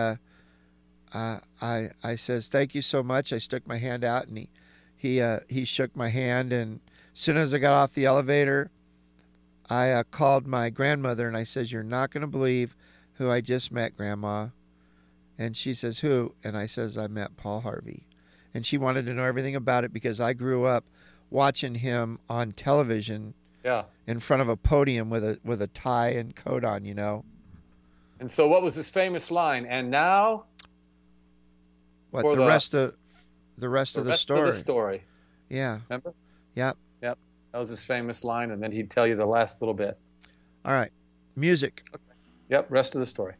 I says, thank you so much. I stuck my hand out, and he shook my hand. And as soon as I got off the elevator, I called my grandmother, and I says, you're not going to believe who I just met, Grandma. And she says, who? And I says, I met Paul Harvey. And she wanted to know everything about it because I grew up watching him on television. Yeah. In front of a podium with a tie and coat on, And so what was his famous line? And now? What, the rest of the story. Of the story. Yeah. Remember? Yep. That was his famous line, and then he'd tell you the last little bit. All right. Music. Okay. Yep, rest of the story.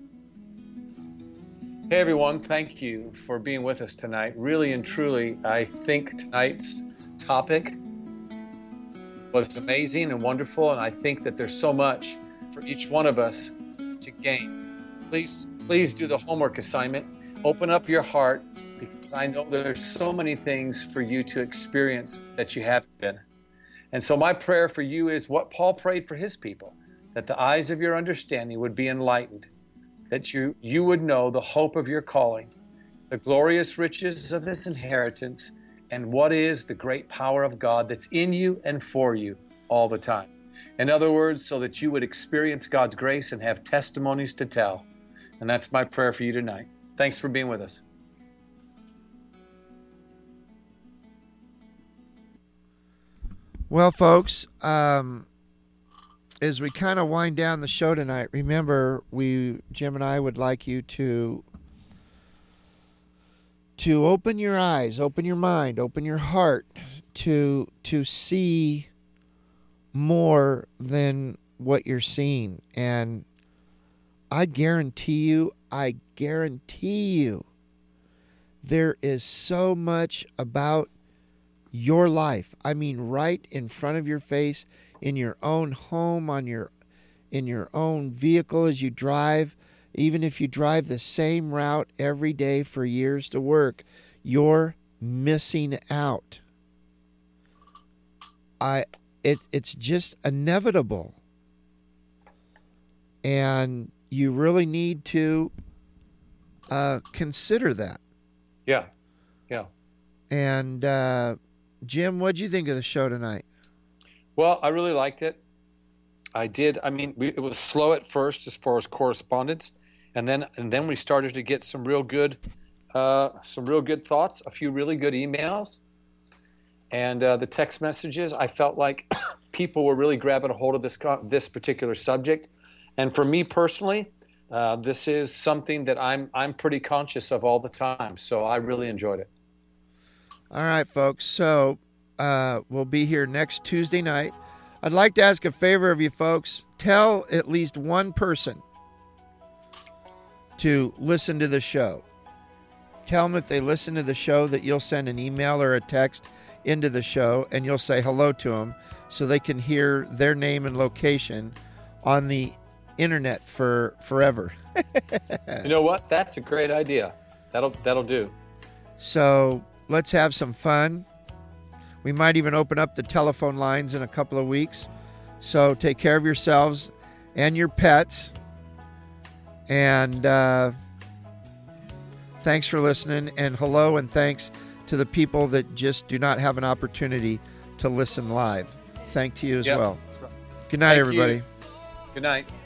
Hey, everyone. Thank you for being with us tonight. Really and truly, I think tonight's topic was amazing and wonderful, and I think that there's so much for each one of us to gain. Please do the homework assignment. Open up your heart, because I know there's so many things for you to experience that you haven't been. And so my prayer for you is what Paul prayed for his people, that the eyes of your understanding would be enlightened, that you would know the hope of your calling, the glorious riches of this inheritance, and what is the great power of God that's in you and for you all the time. In other words, so that you would experience God's grace and have testimonies to tell. And that's my prayer for you tonight. Thanks for being with us. Well, folks, as we kind of wind down the show tonight, remember, Jim and I would like you to open your eyes, open your mind, open your heart to see more than what you're seeing. And I guarantee you, there is so much about your life. I mean, right in front of your face, in your own home, in your own vehicle as you drive. Even if you drive the same route every day for years to work, you're missing out. It's just inevitable. And you really need to consider that. Yeah. And Jim, what'd you think of the show tonight? Well, I really liked it. I did. I mean, it was slow at first as far as correspondence, and then we started to get some real good thoughts, a few really good emails, and the text messages. I felt like people were really grabbing a hold of this particular subject, and for me personally, this is something that I'm pretty conscious of all the time. So I really enjoyed it. All right, folks. So we'll be here next Tuesday night. I'd like to ask a favor of you folks. Tell at least one person to listen to the show. Tell them if they listen to the show that you'll send an email or a text into the show and you'll say hello to them so they can hear their name and location on the internet for forever. You know what? That's a great idea. That'll do. So let's have some fun. We might even open up the telephone lines in a couple of weeks. So take care of yourselves and your pets. And thanks for listening. And hello and thanks to the people that just do not have an opportunity to listen live. Thank to you as well. That's right. Good night, everybody. Good night.